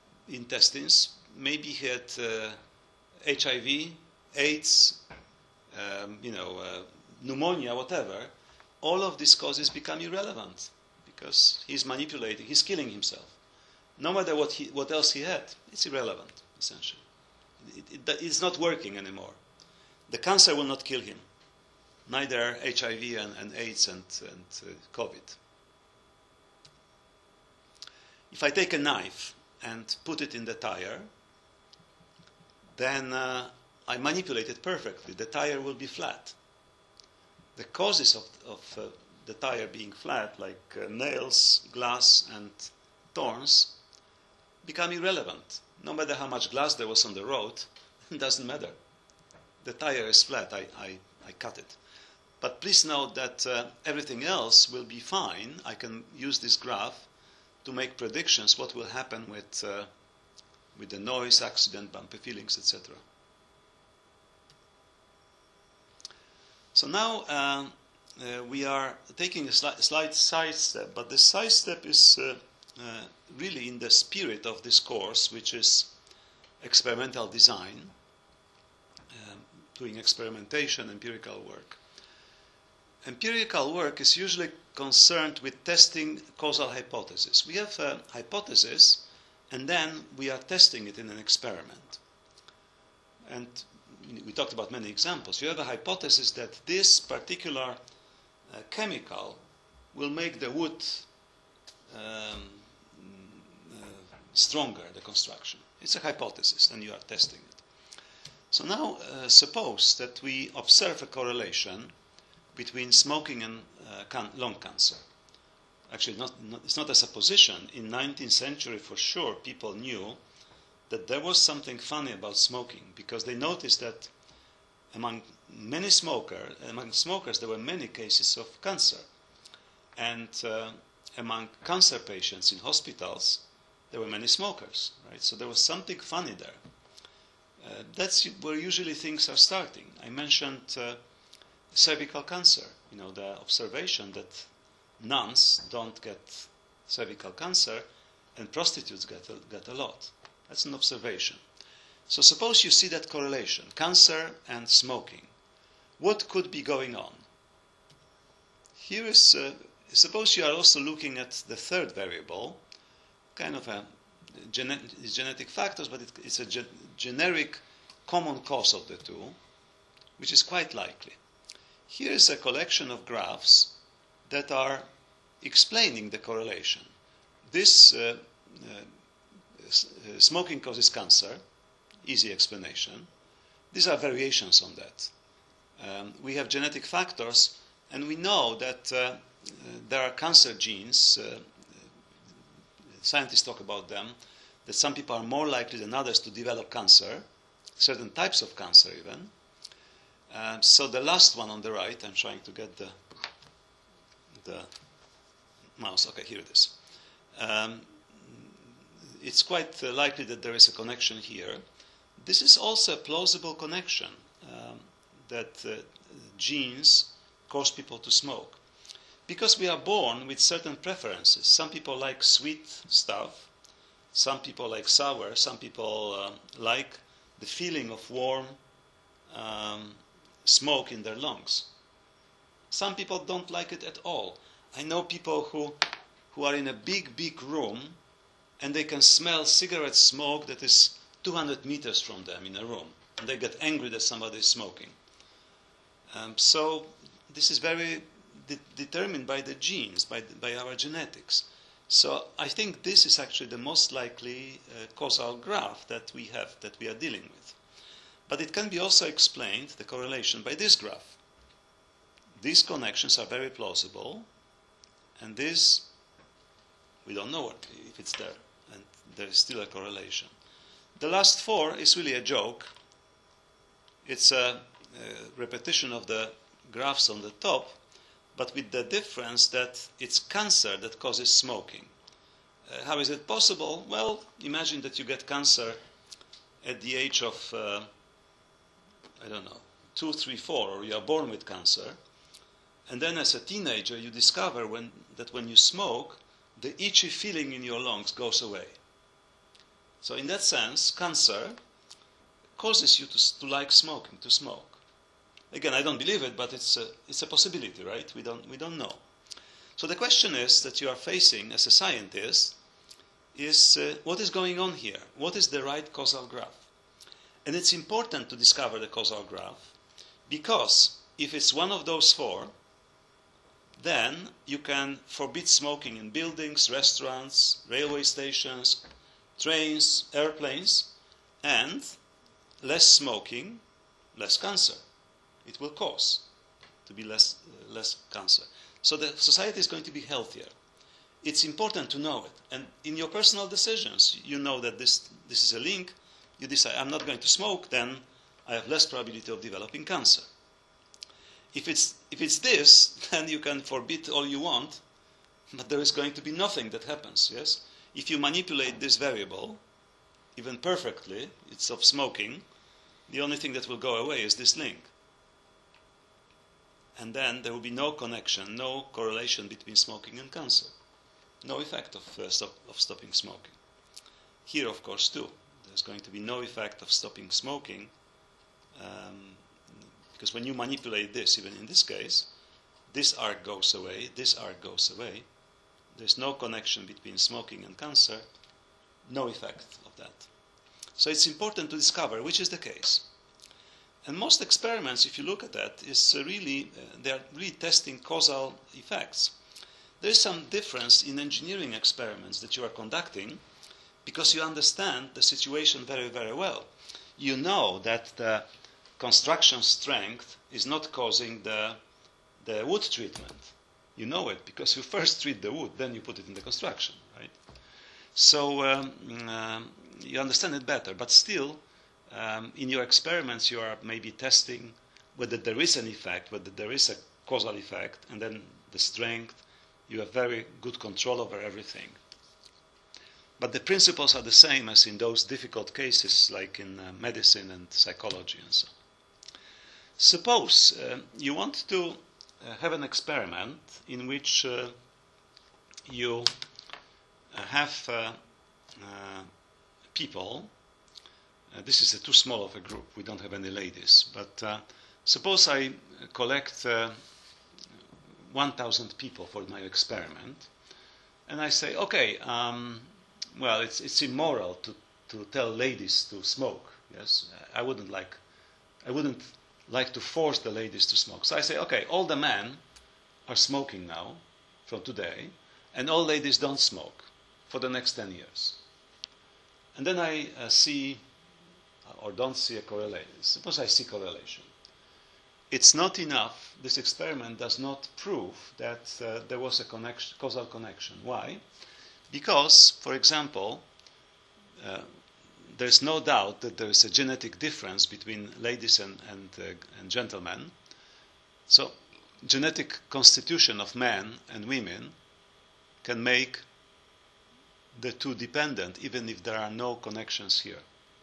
intestines. Maybe he had uh, H I V, AIDS, uh, um, you know, uh, pneumonia, whatever, all of these causes become irrelevant because he's manipulating, he's killing himself. No matter what, he, what else he had, it's irrelevant, essentially. It, it, it's not working anymore. The cancer will not kill him, neither H I V and, and AIDS and, and uh, COVID. If I take a knife and put it in the tire, then uh, I manipulate it perfectly. The tire will be flat. The causes of, of uh, the tire being flat, like uh, nails, glass, and thorns, become irrelevant. No matter how much glass there was on the road, it doesn't matter. The tire is flat, I, I, I cut it. But please note that uh, everything else will be fine. I can use this graph to make predictions what will happen with, uh, with the noise, accident, bumpy feelings, et cetera. So now uh, uh, we are taking a sli- slight side step, but the side step is uh, uh, really in the spirit of this course, which is experimental design, um, doing experimentation, empirical work. Empirical work is usually concerned with testing causal hypothesis. We have a hypothesis, and then we are testing it in an experiment. And we talked about many examples. You have a hypothesis that this particular uh, chemical will make the wood um, uh, stronger, the construction. It's a hypothesis, and you are testing it. So now uh, suppose that we observe a correlation between smoking and uh, can- lung cancer. Actually, not, not, it's not a supposition. In nineteenth century, for sure, people knew that there was something funny about smoking because they noticed that among many smokers, among smokers, there were many cases of cancer. And uh, among cancer patients in hospitals, there were many smokers, right? So there was something funny there. Uh, that's where usually things are starting. I mentioned uh, cervical cancer, you know, the observation that nuns don't get cervical cancer and prostitutes get a, get a lot. That's an observation. So suppose you see that correlation, cancer and smoking. What could be going on? Here is, uh, suppose you are also looking at the third variable, kind of a gene- genetic factors, but it, it's a ge- generic common cause of the two, which is quite likely. Here is a collection of graphs that are explaining the correlation. This uh, uh, smoking causes cancer, easy explanation. These are variations on that. Um, we have genetic factors, and we know that uh, uh, there are cancer genes, uh, scientists talk about them, that some people are more likely than others to develop cancer, certain types of cancer even. Uh, so the last one on the right, I'm trying to get the, the mouse, okay, here it is. Um, it's quite uh, likely that there is a connection here. This is also a plausible connection, um, that uh, genes cause people to smoke. Because we are born with certain preferences. Some people like sweet stuff, some people like sour, some people uh, like the feeling of warm um, smoke in their lungs. Some people don't like it at all. I know people who, who are in a big, big room and they can smell cigarette smoke that is two hundred meters from them in a room. And they get angry that somebody is smoking. Um, so this is very de- determined by the genes, by, the, by our genetics. So I think this is actually the most likely uh, causal graph that we have, that we are dealing with. But it can be also explained, the correlation, by this graph. These connections are very plausible, and this, we don't know if it's there, and there is still a correlation. The last four is really a joke. It's a, a repetition of the graphs on the top, but with the difference that it's cancer that causes smoking. Uh, how is it possible? Well, imagine that you get cancer at the age of, uh, I don't know, two, three, four, or you are born with cancer, and then as a teenager you discover when, that when you smoke, the itchy feeling in your lungs goes away. So in that sense, cancer causes you to, to like smoking, to smoke. Again, I don't believe it, but it's a, it's a possibility, right? We don't, we don't know. So the question is that you are facing as a scientist is uh, what is going on here? What is the right causal graph? And it's important to discover the causal graph because if it's one of those four, then you can forbid smoking in buildings, restaurants, railway stations, trains, airplanes, and less smoking, less cancer. It will cause to be less, uh, less cancer. So the society is going to be healthier. It's important to know it. And in your personal decisions, you know that this, this is a link. You decide, I'm not going to smoke, then I have less probability of developing cancer. If it's, if it's this, then you can forbid all you want, but there is going to be nothing that happens, yes? If you manipulate this variable, even perfectly, it's of smoking, the only thing that will go away is this link. And then there will be no connection, no correlation between smoking and cancer. No effect of, uh, stop, of stopping smoking. Here, of course, too. There's going to be no effect of stopping smoking um, because when you manipulate this, even in this case, this arc goes away, this arc goes away. There's no connection between smoking and cancer, no effect of that. So it's important to discover which is the case. And most experiments, if you look at that, is uh, really, uh, they're really testing causal effects. There is some difference in engineering experiments that you are conducting because you understand the situation very, very well. You know that the construction strength is not causing the, the wood treatment. You know it because you first treat the wood, then you put it in the construction, right? So um, um, you understand it better, but still, um, in your experiments, you are maybe testing whether there is an effect, whether there is a causal effect, and then the strength, you have very good control over everything. But the principles are the same as in those difficult cases like in uh, medicine and psychology and so on. Suppose uh, you want to uh, have an experiment in which uh, you uh, have uh, uh, people, uh, this is a too small of a group, we don't have any ladies, but uh, suppose I collect uh, one thousand people for my experiment, and I say, okay, um, well, it's, it's immoral to, to tell ladies to smoke, yes? I wouldn't like, I wouldn't like to force the ladies to smoke. So I say, okay, all the men are smoking now, from today, and all ladies don't smoke for the next ten years. And then I uh, see, or don't see a correlation. Suppose I see correlation. It's not enough, this experiment does not prove that uh, there was a connection, causal connection. Why? Because, for example, uh, there's no doubt that there is a genetic difference between ladies and, and, uh, and gentlemen. So, genetic constitution of men and women can make the two dependent, even if there are no connections here.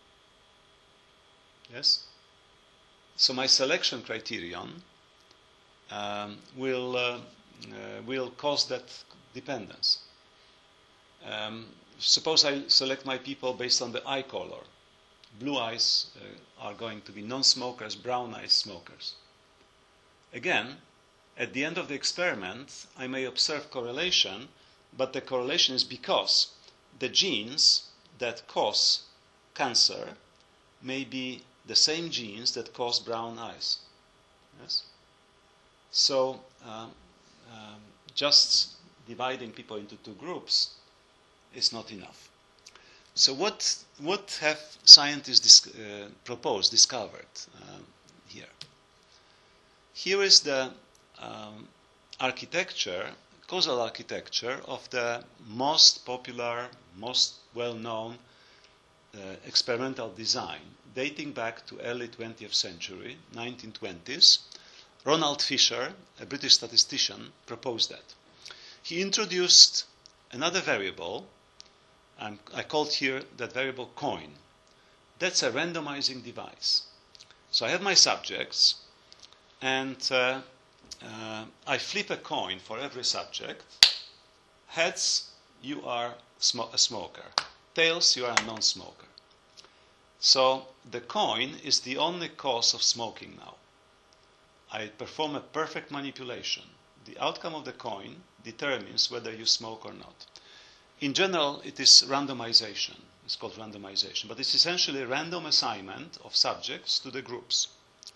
Yes? So my selection criterion um, will, uh, uh, will cause that dependence. Um, suppose I select my people based on the eye color. Blue eyes uh, are going to be non-smokers, brown eyes smokers. Again, at the end of the experiment, I may observe correlation, but the correlation is because the genes that cause cancer may be the same genes that cause brown eyes. Yes? So, um, um, just dividing people into two groups is not enough. So what, what have scientists dis- uh, proposed, discovered uh, here? Here is the um, architecture, causal architecture of the most popular, most well-known uh, experimental design dating back to early twentieth century, nineteen twenties. Ronald Fisher, a British statistician, proposed that. He introduced another variable. Um, I called here that variable coin. That's a randomizing device. So I have my subjects, and uh, uh, I flip a coin for every subject. Heads, you are sm- a smoker. Tails, you are a non-smoker. So the coin is the only cause of smoking now. I perform a perfect manipulation. The outcome of the coin determines whether you smoke or not. In general, it is randomization. It's called randomization. But it's essentially a random assignment of subjects to the groups.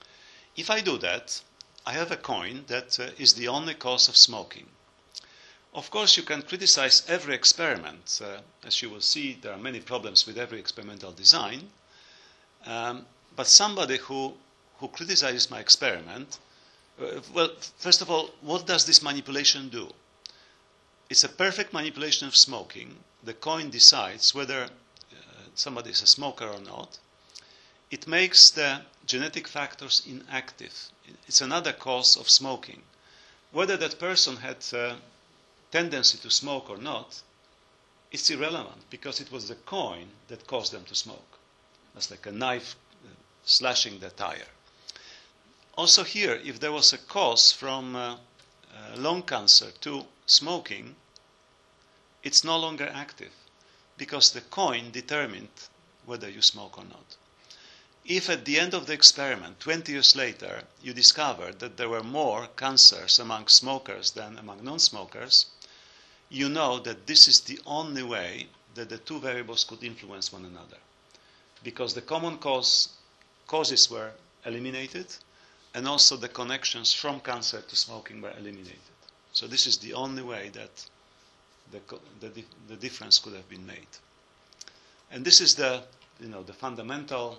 If I do that, I have a coin that uh, is the only cause of smoking. Of course, you can criticize every experiment. Uh, as you will see, there are many problems with every experimental design. Um, but somebody who, who criticizes my experiment, uh, well, first of all, what does this manipulation do? It's a perfect manipulation of smoking. The coin decides whether uh, somebody is a smoker or not. It makes the genetic factors inactive. It's another cause of smoking. Whether that person had a tendency to smoke or not, it's irrelevant because it was the coin that caused them to smoke. That's like a knife uh, slashing the tire. Also here, if there was a cause from uh, uh, lung cancer to smoking, it's no longer active because the coin determined whether you smoke or not. If at the end of the experiment, twenty years later, you discovered that there were more cancers among smokers than among non-smokers, you know that this is the only way that the two variables could influence one another. Because the common cause, causes were eliminated, and also the connections from cancer to smoking were eliminated. So this is the only way that the, the, the difference could have been made. And this is the, you know, the fundamental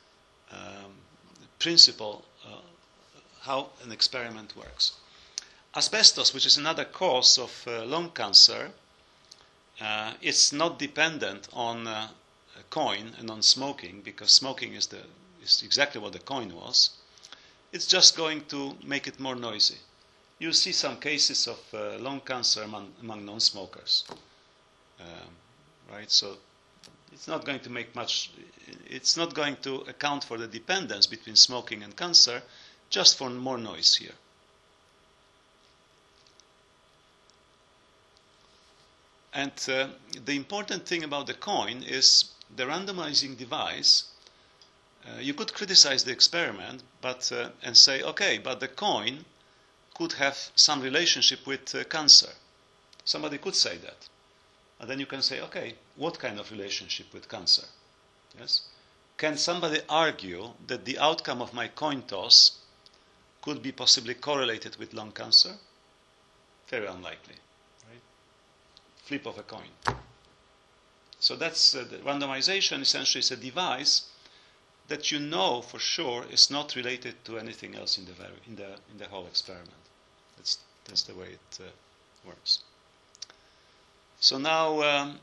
um, principle uh, how an experiment works. Asbestos, which is another cause of uh, lung cancer, uh, it's not dependent on uh, a coin and on smoking, because smoking is, the, is exactly what the coin was. It's just going to make it more noisy. You see some cases of uh, lung cancer among, among non-smokers, um, right? So it's not going to make much, it's not going to account for the dependence between smoking and cancer, just for more noise here. And uh, the important thing about the coin is the randomizing device. Uh, you could criticize the experiment but, uh, and say, okay, but the coin could have some relationship with uh, cancer. Somebody could say that. And then you can say, okay, what kind of relationship with cancer? Yes? Can somebody argue that the outcome of my coin toss could be possibly correlated with lung cancer? Very unlikely. Flip of a coin. So that's uh, the randomization essentially is a device that you know for sure is not related to anything else in the very, in the in the whole experiment. That's that's the way it uh, works. So now um,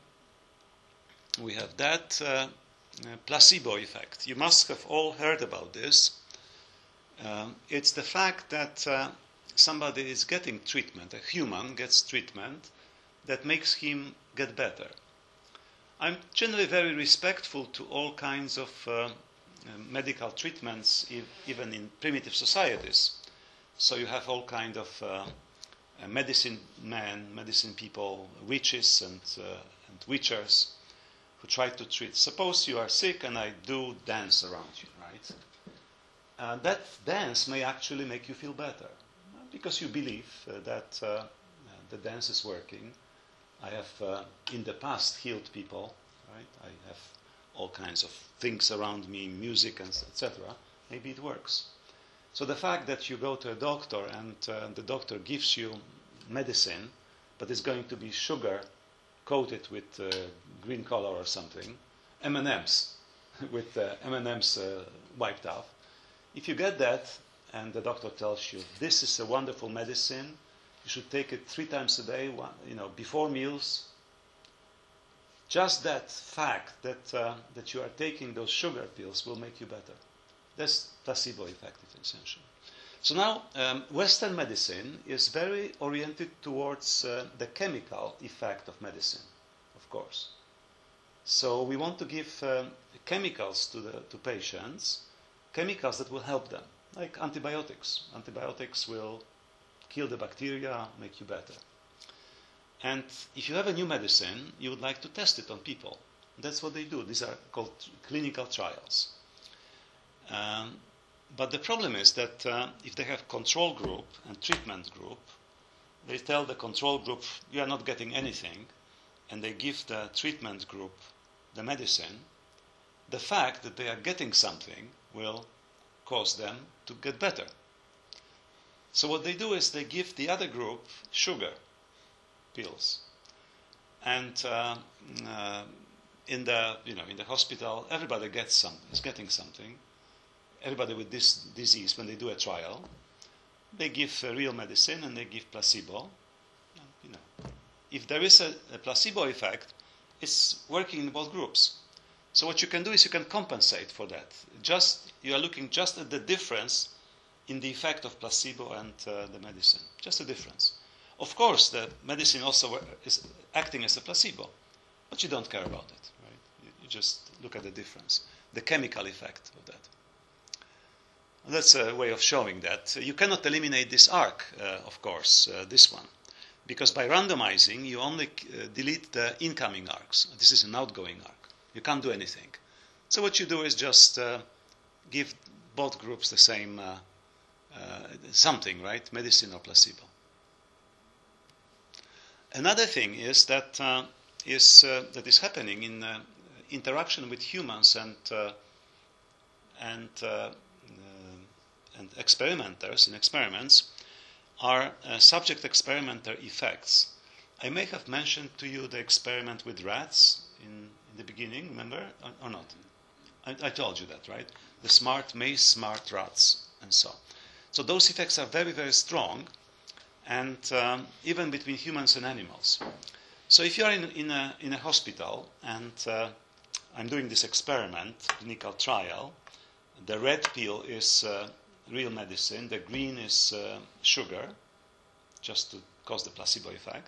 we have that uh, uh, placebo effect. You must have all heard about this. Um, it's the fact that uh, somebody is getting treatment, a human gets treatment that makes him get better. I'm generally very respectful to all kinds of uh, uh, medical treatments, if, even in primitive societies. So you have all kinds of uh, uh, medicine men, medicine people, witches and, uh, and witchers who try to treat. Suppose you are sick and I do dance around you, right? Uh, that dance may actually make you feel better because you believe uh, that uh, the dance is working. I have uh, in the past healed people, right? I have all kinds of things around me, music and et cetera. Maybe it works. So the fact that you go to a doctor and uh, the doctor gives you medicine, but it's going to be sugar coated with uh, green color or something, M and M's with uh, M and M's uh, wiped off. If you get that and the doctor tells you this is a wonderful medicine, you should take it three times a day, one, you know, before meals. Just that fact that uh, that you are taking those sugar pills will make you better. That's placebo effect, essentially. So now, um, Western medicine is very oriented towards uh, the chemical effect of medicine, of course. So we want to give uh, chemicals to the to patients, chemicals that will help them, like antibiotics. Antibiotics will kill the bacteria, make you better. And if you have a new medicine, you would like to test it on people. That's what they do. These are called clinical trials. Um, but the problem is that uh, if they have control group and treatment group, they tell the control group, you are not getting anything, and they give the treatment group the medicine. The fact that they are getting something will cause them to get better. So what they do is they give the other group sugar pills, and uh, uh, in the you know in the hospital everybody gets some is getting something. Everybody with this disease, when they do a trial, they give uh, real medicine and they give placebo. You know, if there is a, a placebo effect, it's working in both groups. So what you can do is you can compensate for that. Just you are looking just at the difference in the effect of placebo and uh, the medicine. Just a difference. Of course, the medicine also is acting as a placebo, but you don't care about it, right? You, you just look at the difference, the chemical effect of that. That's a way of showing that. You cannot eliminate this arc, uh, of course, uh, this one, because by randomizing, you only uh, delete the incoming arcs. This is an outgoing arc. You can't do anything. So what you do is just uh, give both groups the same uh, uh, something, right? Medicine or placebo. Another thing is that uh, is uh, that is happening in uh, interaction with humans and uh, and uh, and experimenters in experiments are uh, subject-experimenter effects. I may have mentioned to you the experiment with rats in, in the beginning, remember, or, or not? I, I told you that, right? The smart maze, smart rats, and so on. So those effects are very, very strong, and um, even between humans and animals. So if you are in, in, a, in a hospital, and uh, I'm doing this experiment, clinical trial, the red pill is uh, real medicine, the green is uh, sugar, just to cause the placebo effect.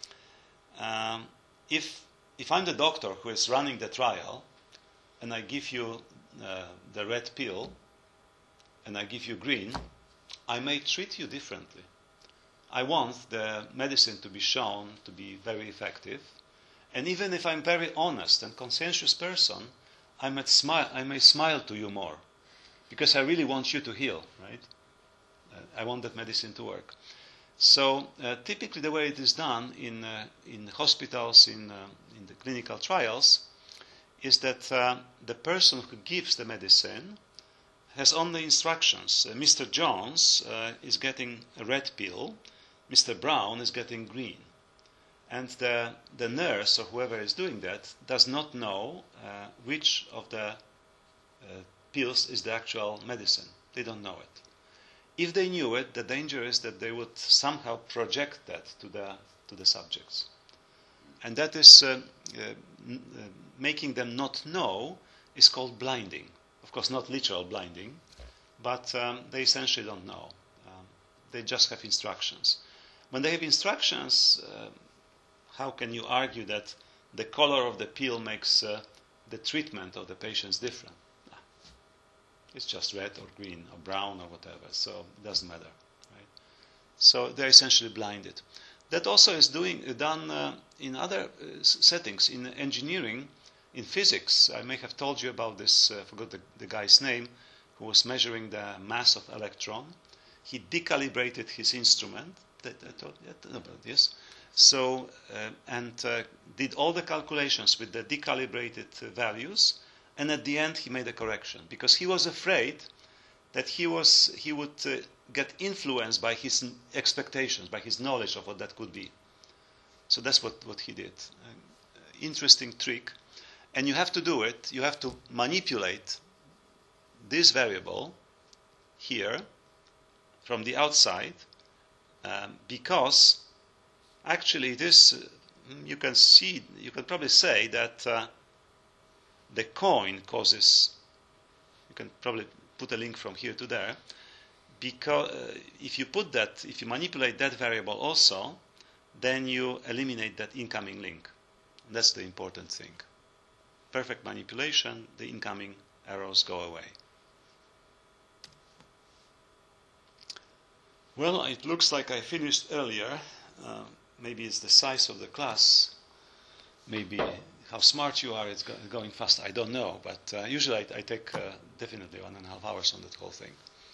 Um, if, if I'm the doctor who is running the trial, and I give you uh, the red pill, and I give you green, I may treat you differently. I want the medicine to be shown to be very effective, and even if I'm very honest and conscientious person, I may smile, I may smile to you more, because I really want you to heal, right? Uh, I want that medicine to work. So uh, typically the way it is done in, uh, in hospitals, in, uh, in the clinical trials, is that uh, the person who gives the medicine has only instructions. Uh, Mister Jones uh, is getting a red pill, Mister Brown is getting green. And the, the nurse or whoever is doing that does not know uh, which of the uh, pills is the actual medicine. They don't know it. If they knew it, the danger is that they would somehow project that to the to the subjects, and that is uh, uh, n- uh, making them not know is called blinding. Of course, not literal blinding, but um, they essentially don't know. Um, they just have instructions. When they have instructions, uh, how can you argue that the color of the pill makes uh, the treatment of the patients different? It's just red or green or brown or whatever, so it doesn't matter, right? So they're essentially blinded. That also is doing done uh, in other uh, settings, in engineering, in physics. I may have told you about this, I uh, forgot the, the guy's name, who was measuring the mass of electron. He decalibrated his instrument, that I told you about this, so, uh, and uh, did all the calculations with the decalibrated uh, values, and at the end he made a correction, because he was afraid that he was he would uh, get influenced by his expectations, by his knowledge of what that could be. So that's what, what he did. Uh, interesting trick. And you have to do it, you have to manipulate this variable here from the outside, um, because actually this, uh, you can see, you can probably say that uh, the coin causes, you can probably put a link from here to there, because uh, if you put that, if you manipulate that variable also, then you eliminate that incoming link. And that's the important thing. Perfect manipulation, the incoming errors go away. Well, it looks like I finished earlier. Uh, maybe it's the size of the class, maybe how smart you are, it's go- going fast, I don't know, but uh, usually I, I take uh, definitely one and a half hours on that whole thing.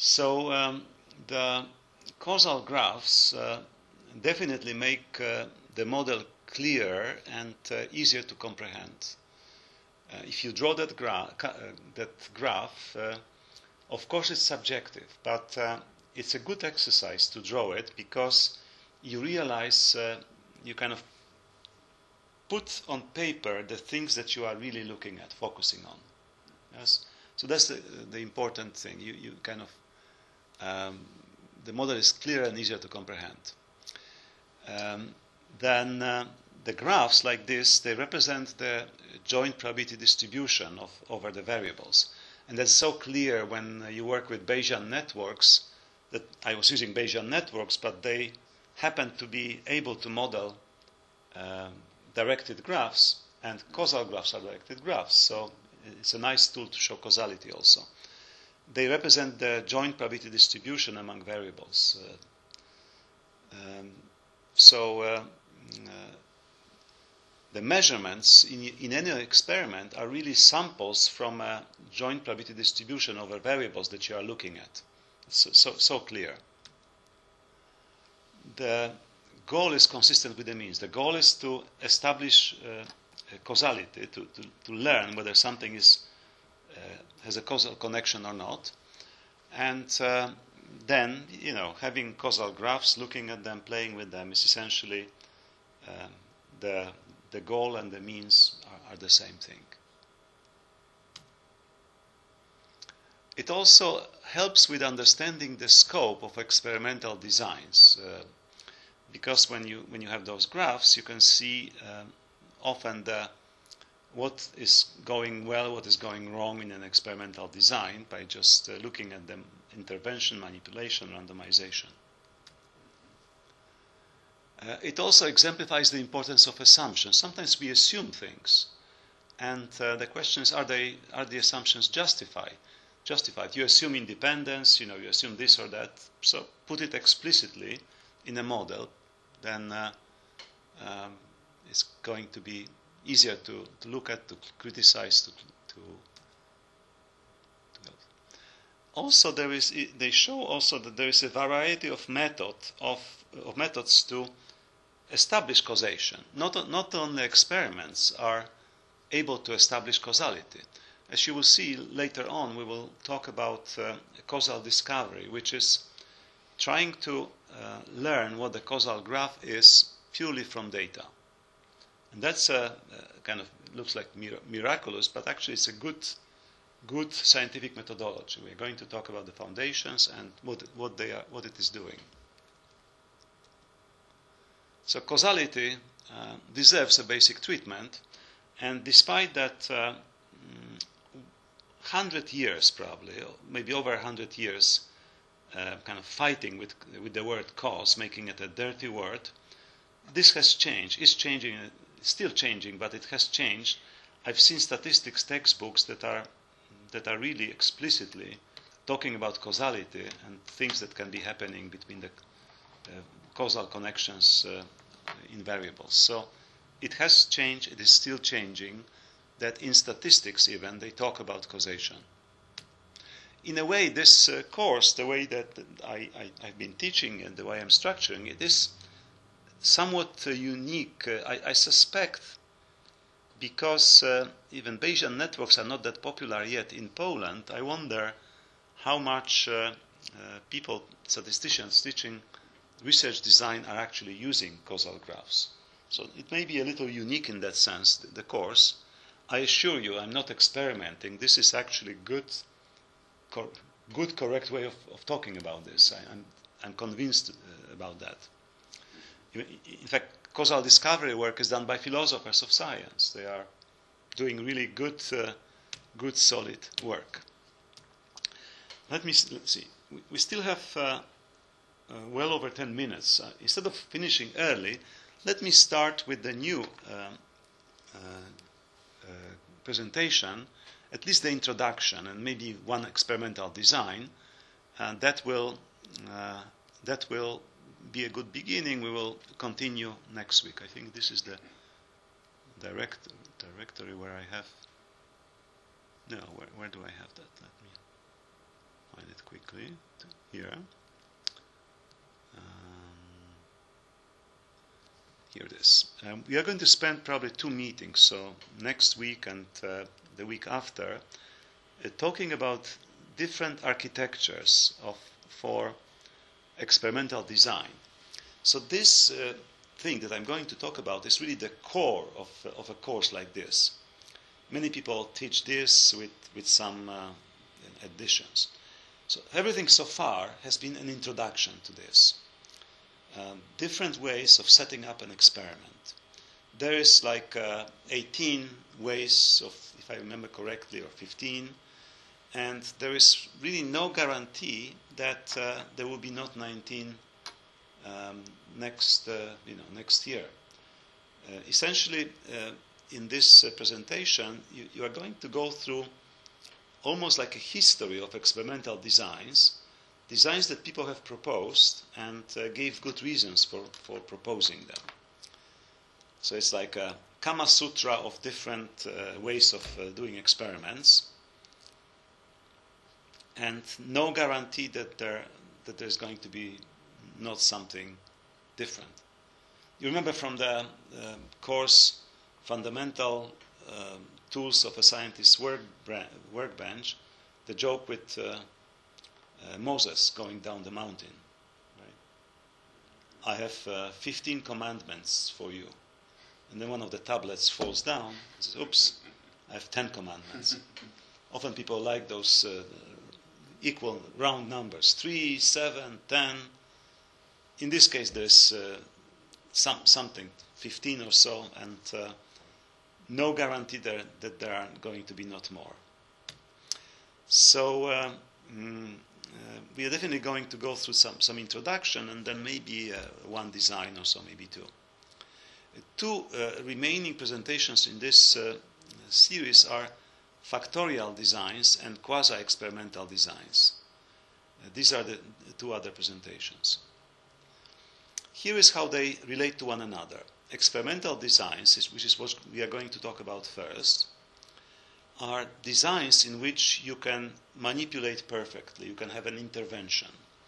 So um, the causal graphs uh, definitely make uh, the model clearer and uh, easier to comprehend. Uh, if you draw that, gra uh, that graph, uh, of course it's subjective, but uh, it's a good exercise to draw it because you realize uh, you kind of put on paper the things that you are really looking at, focusing on. Yes? So that's the, the important thing. You, you kind of, um, the model is clearer and easier to comprehend. Um, then uh, the graphs like this, they represent the joint probability distribution of, over the variables. And that's so clear when you work with Bayesian networks, that I was using Bayesian networks, but they happen to be able to model um, directed graphs, and causal graphs are directed graphs. So it's a nice tool to show causality also. They represent the joint probability distribution among variables. Uh, um, so uh, uh, the measurements in, in any experiment are really samples from a joint probability distribution over variables that you are looking at. So, so, so clear. The goal is consistent with the means. The goal is to establish uh, a causality, to, to, to learn whether something is, uh, has a causal connection or not. And uh, then, you know, having causal graphs, looking at them, playing with them is essentially uh, the, the goal and the means are, are the same thing. It also helps with understanding the scope of experimental designs. Uh, Because when you when you have those graphs, you can see um, often the, what is going well, what is going wrong in an experimental design by just uh, looking at the intervention, manipulation, randomization. Uh, it also exemplifies the importance of assumptions. Sometimes we assume things, and uh, the question is: Are they are the assumptions justified? Justified? You assume independence. You know, you assume this or that. So put it explicitly in a model. Then uh, um, it's going to be easier to, to look at, to criticize, to, to, to also there is they show also that there is a variety of method of of methods to establish causation. Not not only experiments are able to establish causality. As you will see later on, we will talk about uh, causal discovery, which is trying to uh, learn what the causal graph is purely from data. And that's a, a kind of, looks like mir miraculous, but actually it's a good, good scientific methodology. We're going to talk about the foundations and what, what, they are, what it is doing. So causality uh, deserves a basic treatment, and despite that uh, one hundred years probably, or maybe over one hundred years, Uh, kind of fighting with with the word cause, making it a dirty word. This has changed. It's changing, still changing, but it has changed. I've seen statistics textbooks that are that are really explicitly talking about causality and things that can be happening between the uh, causal connections uh, in variables. So it has changed. It is still changing. That in statistics even they talk about causation. In a way, this uh, course, the way that I, I, I've been teaching and the way I'm structuring it, is somewhat uh, unique, uh, I, I suspect, because uh, even Bayesian networks are not that popular yet in Poland. I wonder how much uh, uh, people, statisticians teaching research design are actually using causal graphs. So it may be a little unique in that sense, the, the course. I assure you, I'm not experimenting. This is actually good. Cor good, correct way of, of talking about this. I, I'm, I'm convinced uh, about that. In fact, causal discovery work is done by philosophers of science. They are doing really good, uh, good, solid work. Let me let's see. We, we still have uh, uh, well over ten minutes. Uh, instead of finishing early, let me start with the new uh, uh, uh, presentation. At least the introduction and maybe one experimental design, and that will uh, that will be a good beginning. We will continue next week. I think this is the direct directory where I have. No, where, where do I have that? Let me. find it quickly here. Um, here it is. Um, we are going to spend probably two meetings, so next week and uh, the week after, uh, talking about different architectures of for experimental design. So this uh, thing that I'm going to talk about is really the core of, uh, of a course like this. Many people teach this with, with some uh, additions. So everything so far has been an introduction to this. Um, different ways of setting up an experiment. There is like uh, eighteen ways of, if I remember correctly, or fifteen, and there is really no guarantee that uh, there will be not nineteen um, next, uh, you know, next year. Uh, essentially, uh, in this uh, presentation, you, you are going to go through almost like a history of experimental designs, designs that people have proposed and uh, gave good reasons for, for proposing them. So it's like a Kama Sutra of different uh, ways of uh, doing experiments, and no guarantee that there that there's going to be not something different. You remember from the uh, course Fundamental um, Tools of a Scientist's work Workbench, the joke with uh, uh, Moses going down the mountain. Right? I have uh, fifteen commandments for you. And then one of the tablets falls down and says, oops, I have ten commandments. Often people like those uh, equal round numbers, three, seven, ten. In this case, there's uh, some, something, fifteen or so, and uh, no guarantee there, that there are going to be not more. So uh, mm, uh, we are definitely going to go through some, some introduction, and then maybe uh, one design or so, maybe two. Two uh, remaining presentations in this uh, series are factorial designs and quasi-experimental designs. Uh, these are the, the two other presentations. Here is how they relate to one another. Experimental designs, is, which is what we are going to talk about first, are designs in which you can manipulate perfectly. You can have an intervention.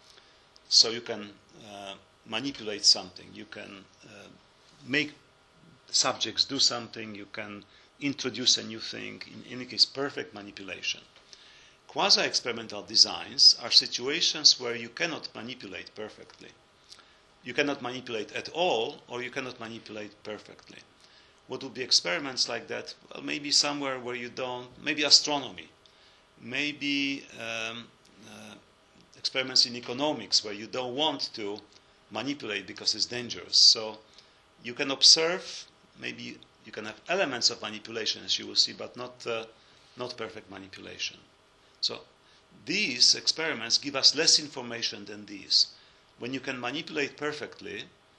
So you can uh, manipulate something. You can uh, make subjects do something. You can introduce a new thing. In any case, perfect manipulation. Quasi-experimental designs are situations where you cannot manipulate perfectly. You cannot manipulate at all, or you cannot manipulate perfectly. What would be experiments like that? Well, maybe somewhere where you don't, maybe astronomy, maybe um, uh, experiments in economics where you don't want to manipulate because it's dangerous. So you can observe, maybe you can have elements of manipulation, as you will see, but not, uh, not perfect manipulation. So these experiments give us less information than these. When you can manipulate perfectly,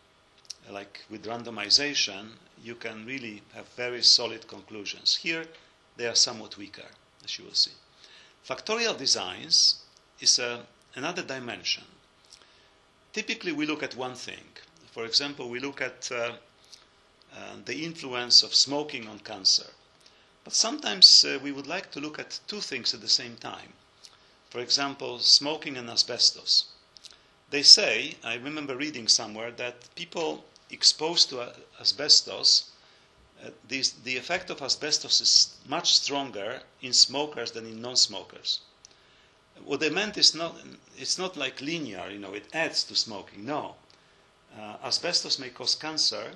like with randomization, you can really have very solid conclusions. Here, they are somewhat weaker, as you will see. Factorial designs is a, another dimension. Typically, we look at one thing. For example, we look at uh, uh, the influence of smoking on cancer. But sometimes uh, we would like to look at two things at the same time. For example, smoking and asbestos. They say, I remember reading somewhere, that people exposed to asbestos, uh, this, the effect of asbestos is much stronger in smokers than in non-smokers. What they meant is not, it's not like linear, you know, it adds to smoking. No. Uh, asbestos may cause cancer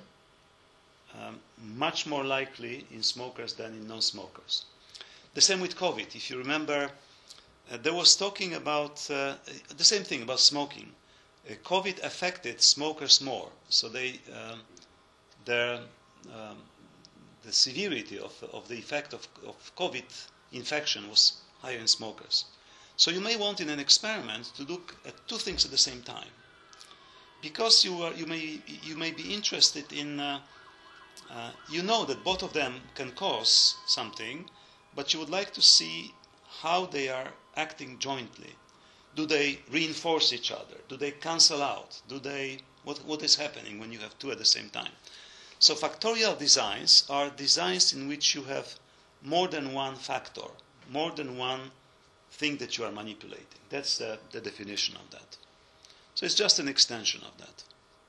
um, much more likely in smokers than in non-smokers. The same with COVID. If you remember, uh, there was talking about uh, the same thing about smoking. Uh, COVID affected smokers more, so they, um, their, um, the severity of, of the effect of, of COVID infection was higher in smokers. So you may want in an experiment to look at two things at the same time, because you are, you may you may be interested in uh, uh, you know that both of them can cause something, but you would like to see how they are acting jointly. Do they reinforce each other? Do they cancel out? Do they what what is happening when you have two at the same time? So factorial designs are designs in which you have more than one factor, more than one think that you are manipulating. That's uh, the definition of that. So it's just an extension of that.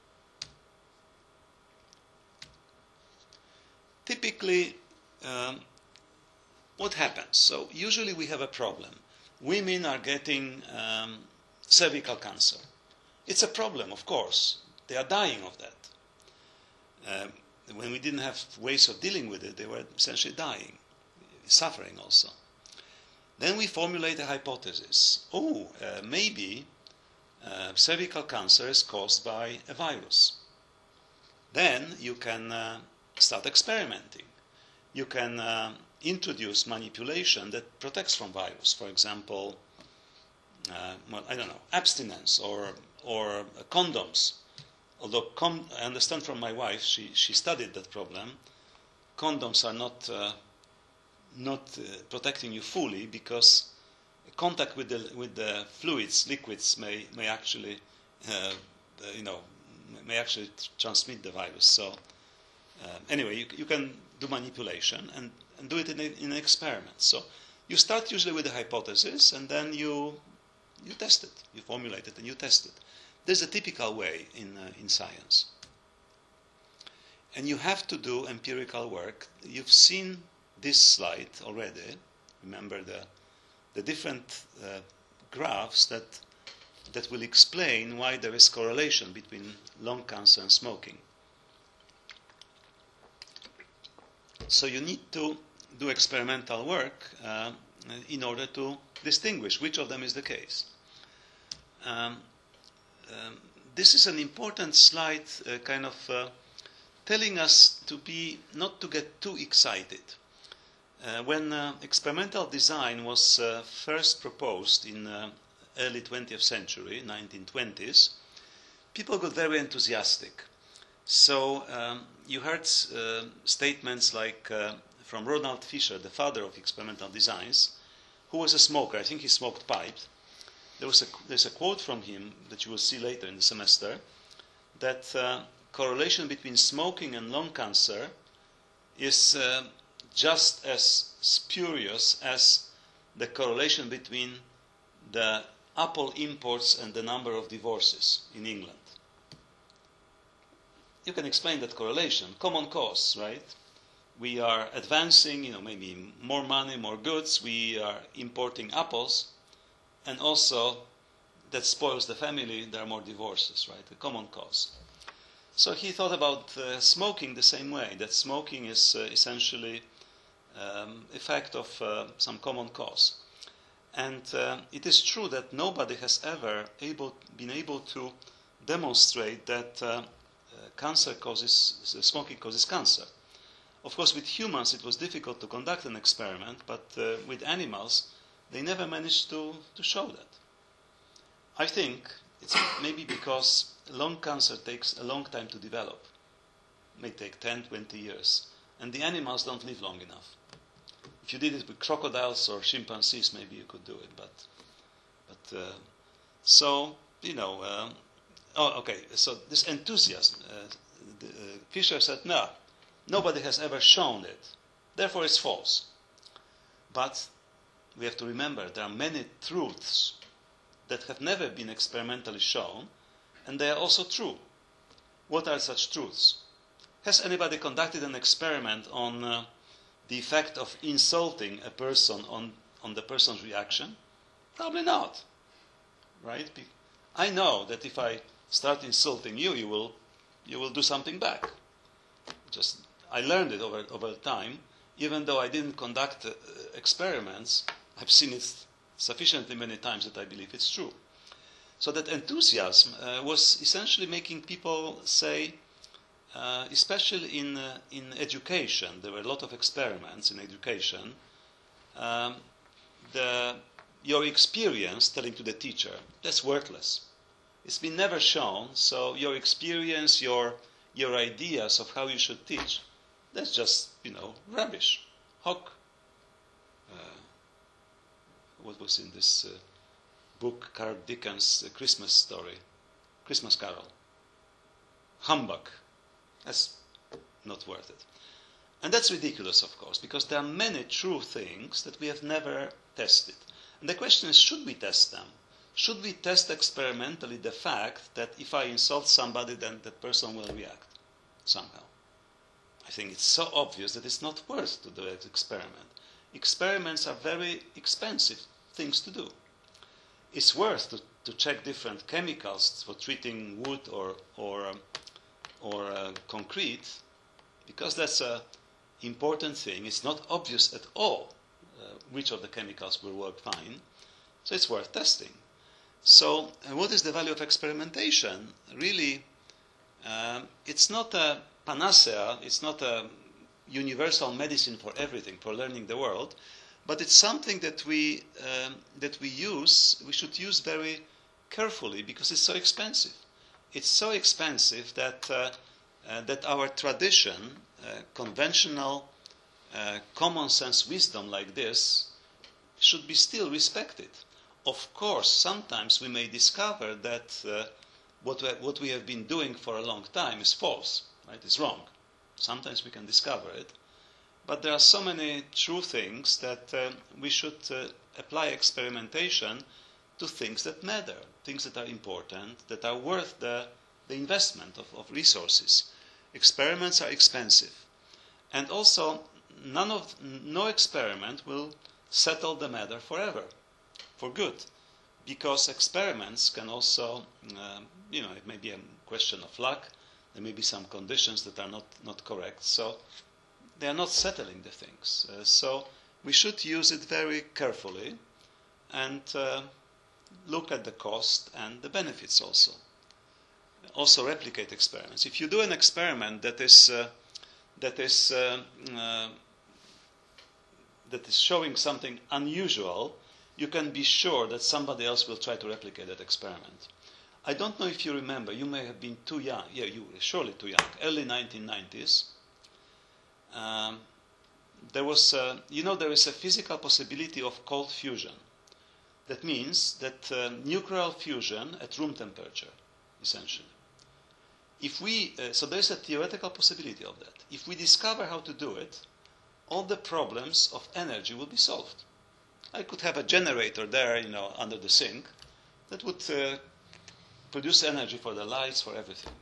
Typically, um, what happens? So usually we have a problem. Women are getting um, cervical cancer. It's a problem, of course. They are dying of that. Uh, when we didn't have ways of dealing with it, they were essentially dying, suffering also. Then we formulate a hypothesis. Oh, uh, maybe uh, cervical cancer is caused by a virus. Then you can uh, start experimenting. You can uh, introduce manipulation that protects from virus. For example, uh, well, I don't know, abstinence or or uh, condoms. Although com- I understand from my wife, she, she studied that problem. Condoms are not uh, not uh, protecting you fully because contact with the with the fluids, liquids may may actually uh, you know may actually transmit the virus. So. Uh, anyway, you, you can do manipulation and, and do it in, a, in an experiment. So you start usually with a hypothesis and then you you test it. You formulate it and you test it. There's a typical way in uh, in science. And you have to do empirical work. You've seen this slide already. Remember the the different uh, graphs that that will explain why there is correlation between lung cancer and smoking. So you need to do experimental work uh, in order to distinguish which of them is the case. Um, um, this is an important slide, uh, kind of uh, telling us to be not to get too excited. Uh, when uh, experimental design was uh, first proposed in uh, early twentieth century, nineteen twenties, people got very enthusiastic. So um, you heard uh, statements like uh, from Ronald Fisher, the father of experimental designs, who was a smoker. I think he smoked pipes. There was a, there's a quote from him that you will see later in the semester, that uh, correlation between smoking and lung cancer is uh, just as spurious as the correlation between the apple imports and the number of divorces in England. You can explain that correlation. Common cause, right? We are advancing, you know, maybe more money, more goods. We are importing apples. And also, that spoils the family. There are more divorces, right? A common cause. So he thought about uh, smoking the same way, that smoking is uh, essentially um, effect of uh, some common cause. And uh, it is true that nobody has ever able, been able to demonstrate that uh, Uh, cancer causes, uh, smoking causes cancer. Of course, with humans it was difficult to conduct an experiment, but uh, with animals they never managed to, to show that. I think it's maybe because lung cancer takes a long time to develop. It may take ten, twenty years. And the animals don't live long enough. If you did it with crocodiles or chimpanzees, maybe you could do it. But, but uh, so, you know, um, oh, okay, so this enthusiasm, uh, the, uh, Fisher said, no, nobody has ever shown it. Therefore, it's false. But we have to remember there are many truths that have never been experimentally shown, and they are also true. What are such truths? Has anybody conducted an experiment on uh, the effect of insulting a person on, on the person's reaction? Probably not, right? I know that if I start insulting you, you will, you will do something back. Just I learned it over over time. Even though I didn't conduct uh, experiments, I've seen it sufficiently many times that I believe it's true. So that enthusiasm uh, was essentially making people say, uh, especially in uh, in education, there were a lot of experiments in education. Um, the your experience telling to the teacher, that's worthless. It's been never shown, so your experience, your your ideas of how you should teach, that's just, you know, rubbish. Hock. Uh, what was in this uh, book, Carl Dickens' uh, Christmas story, Christmas Carol? Humbug. That's not worth it. And that's ridiculous, of course, because there are many true things that we have never tested. And the question is, should we test them? Should we test experimentally the fact that if I insult somebody, then that person will react somehow? I think it's so obvious that it's not worth to do an experiment. Experiments are very expensive things to do. It's worth to, to check different chemicals for treating wood or, or, um, or uh, concrete, because that's an important thing. It's not obvious at all uh, which of the chemicals will work fine, so it's worth testing. So uh, what is the value of experimentation? Really, um, it's not a panacea, it's not a universal medicine for everything, for learning the world, but it's something that we, um, that we use, we should use very carefully because it's so expensive. It's so expensive that, uh, uh, that our tradition, uh, conventional, uh, common sense wisdom like this should be still respected. Of course, sometimes we may discover that uh, what, we, what we have been doing for a long time is false, right? It's wrong. Sometimes we can discover it. But there are so many true things that uh, we should uh, apply experimentation to things that matter, things that are important, that are worth the, the investment of, of resources. Experiments are expensive. And also, none of, no experiment will settle the matter forever, for good, because experiments can also, uh, you know, it may be a question of luck, there may be some conditions that are not, not correct, so they are not settling the things. Uh, so we should use it very carefully and uh, look at the cost and the benefits also. Also replicate experiments. If you do an experiment that is, uh, that is, uh, uh, that is showing something unusual, you can be sure that somebody else will try to replicate that experiment. I don't know if you remember, you may have been too young, yeah, you were surely too young, early nineteen nineties. Um, there was, uh, you know, there is a physical possibility of cold fusion. That means that uh, nuclear fusion at room temperature, essentially. If we, uh, so there is a theoretical possibility of that. If we discover how to do it, all the problems of energy will be solved. I could have a generator there, you know, under the sink that would uh, produce energy for the lights, for everything.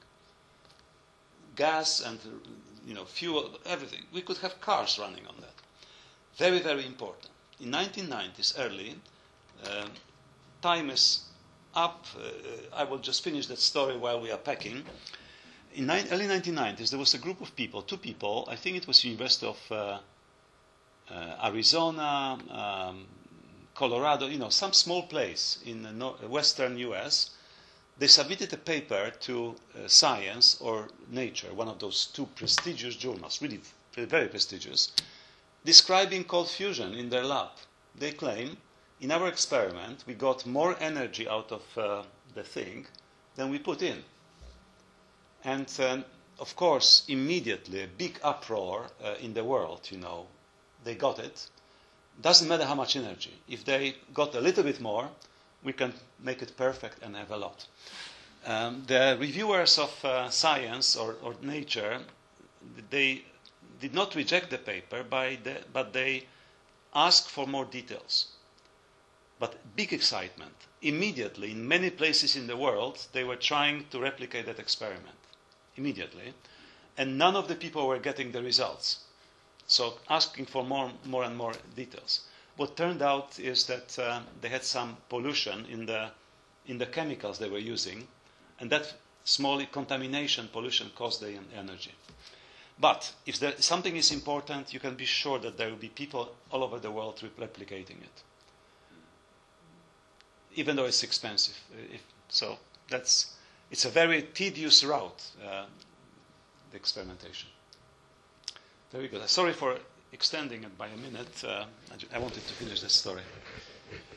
Gas and, you know, fuel, everything. We could have cars running on that. Very, very important. In nineteen nineties, early, uh, time is up. Uh, I will just finish that story while we are packing. In ni- early nineteen nineties, there was a group of people, two people, I think it was University of uh, uh, Arizona, um, Colorado, you know, some small place in the no- western U S. They submitted a paper to uh, Science or Nature, one of those two prestigious journals, really very prestigious, describing cold fusion in their lab. They claim, in our experiment, we got more energy out of uh, the thing than we put in. And, um, of course, immediately, a big uproar uh, in the world, you know, they got it. Doesn't matter how much energy. If they got a little bit more, we can make it perfect and have a lot. Um, the reviewers of uh, Science or, or Nature, they did not reject the paper, by the, but they asked for more details. But big excitement. Immediately, in many places in the world, they were trying to replicate that experiment. Immediately. And none of the people were getting the results. So asking for more, more and more details. What turned out is that uh, they had some pollution in the, in the chemicals they were using, and that small contamination pollution caused the energy. But if there, something is important, you can be sure that there will be people all over the world replicating it, even though it's expensive. If, so that's, it's a very tedious route, uh, the experimentation. Very good. Sorry for extending it by a minute. Uh, I wanted to finish the story.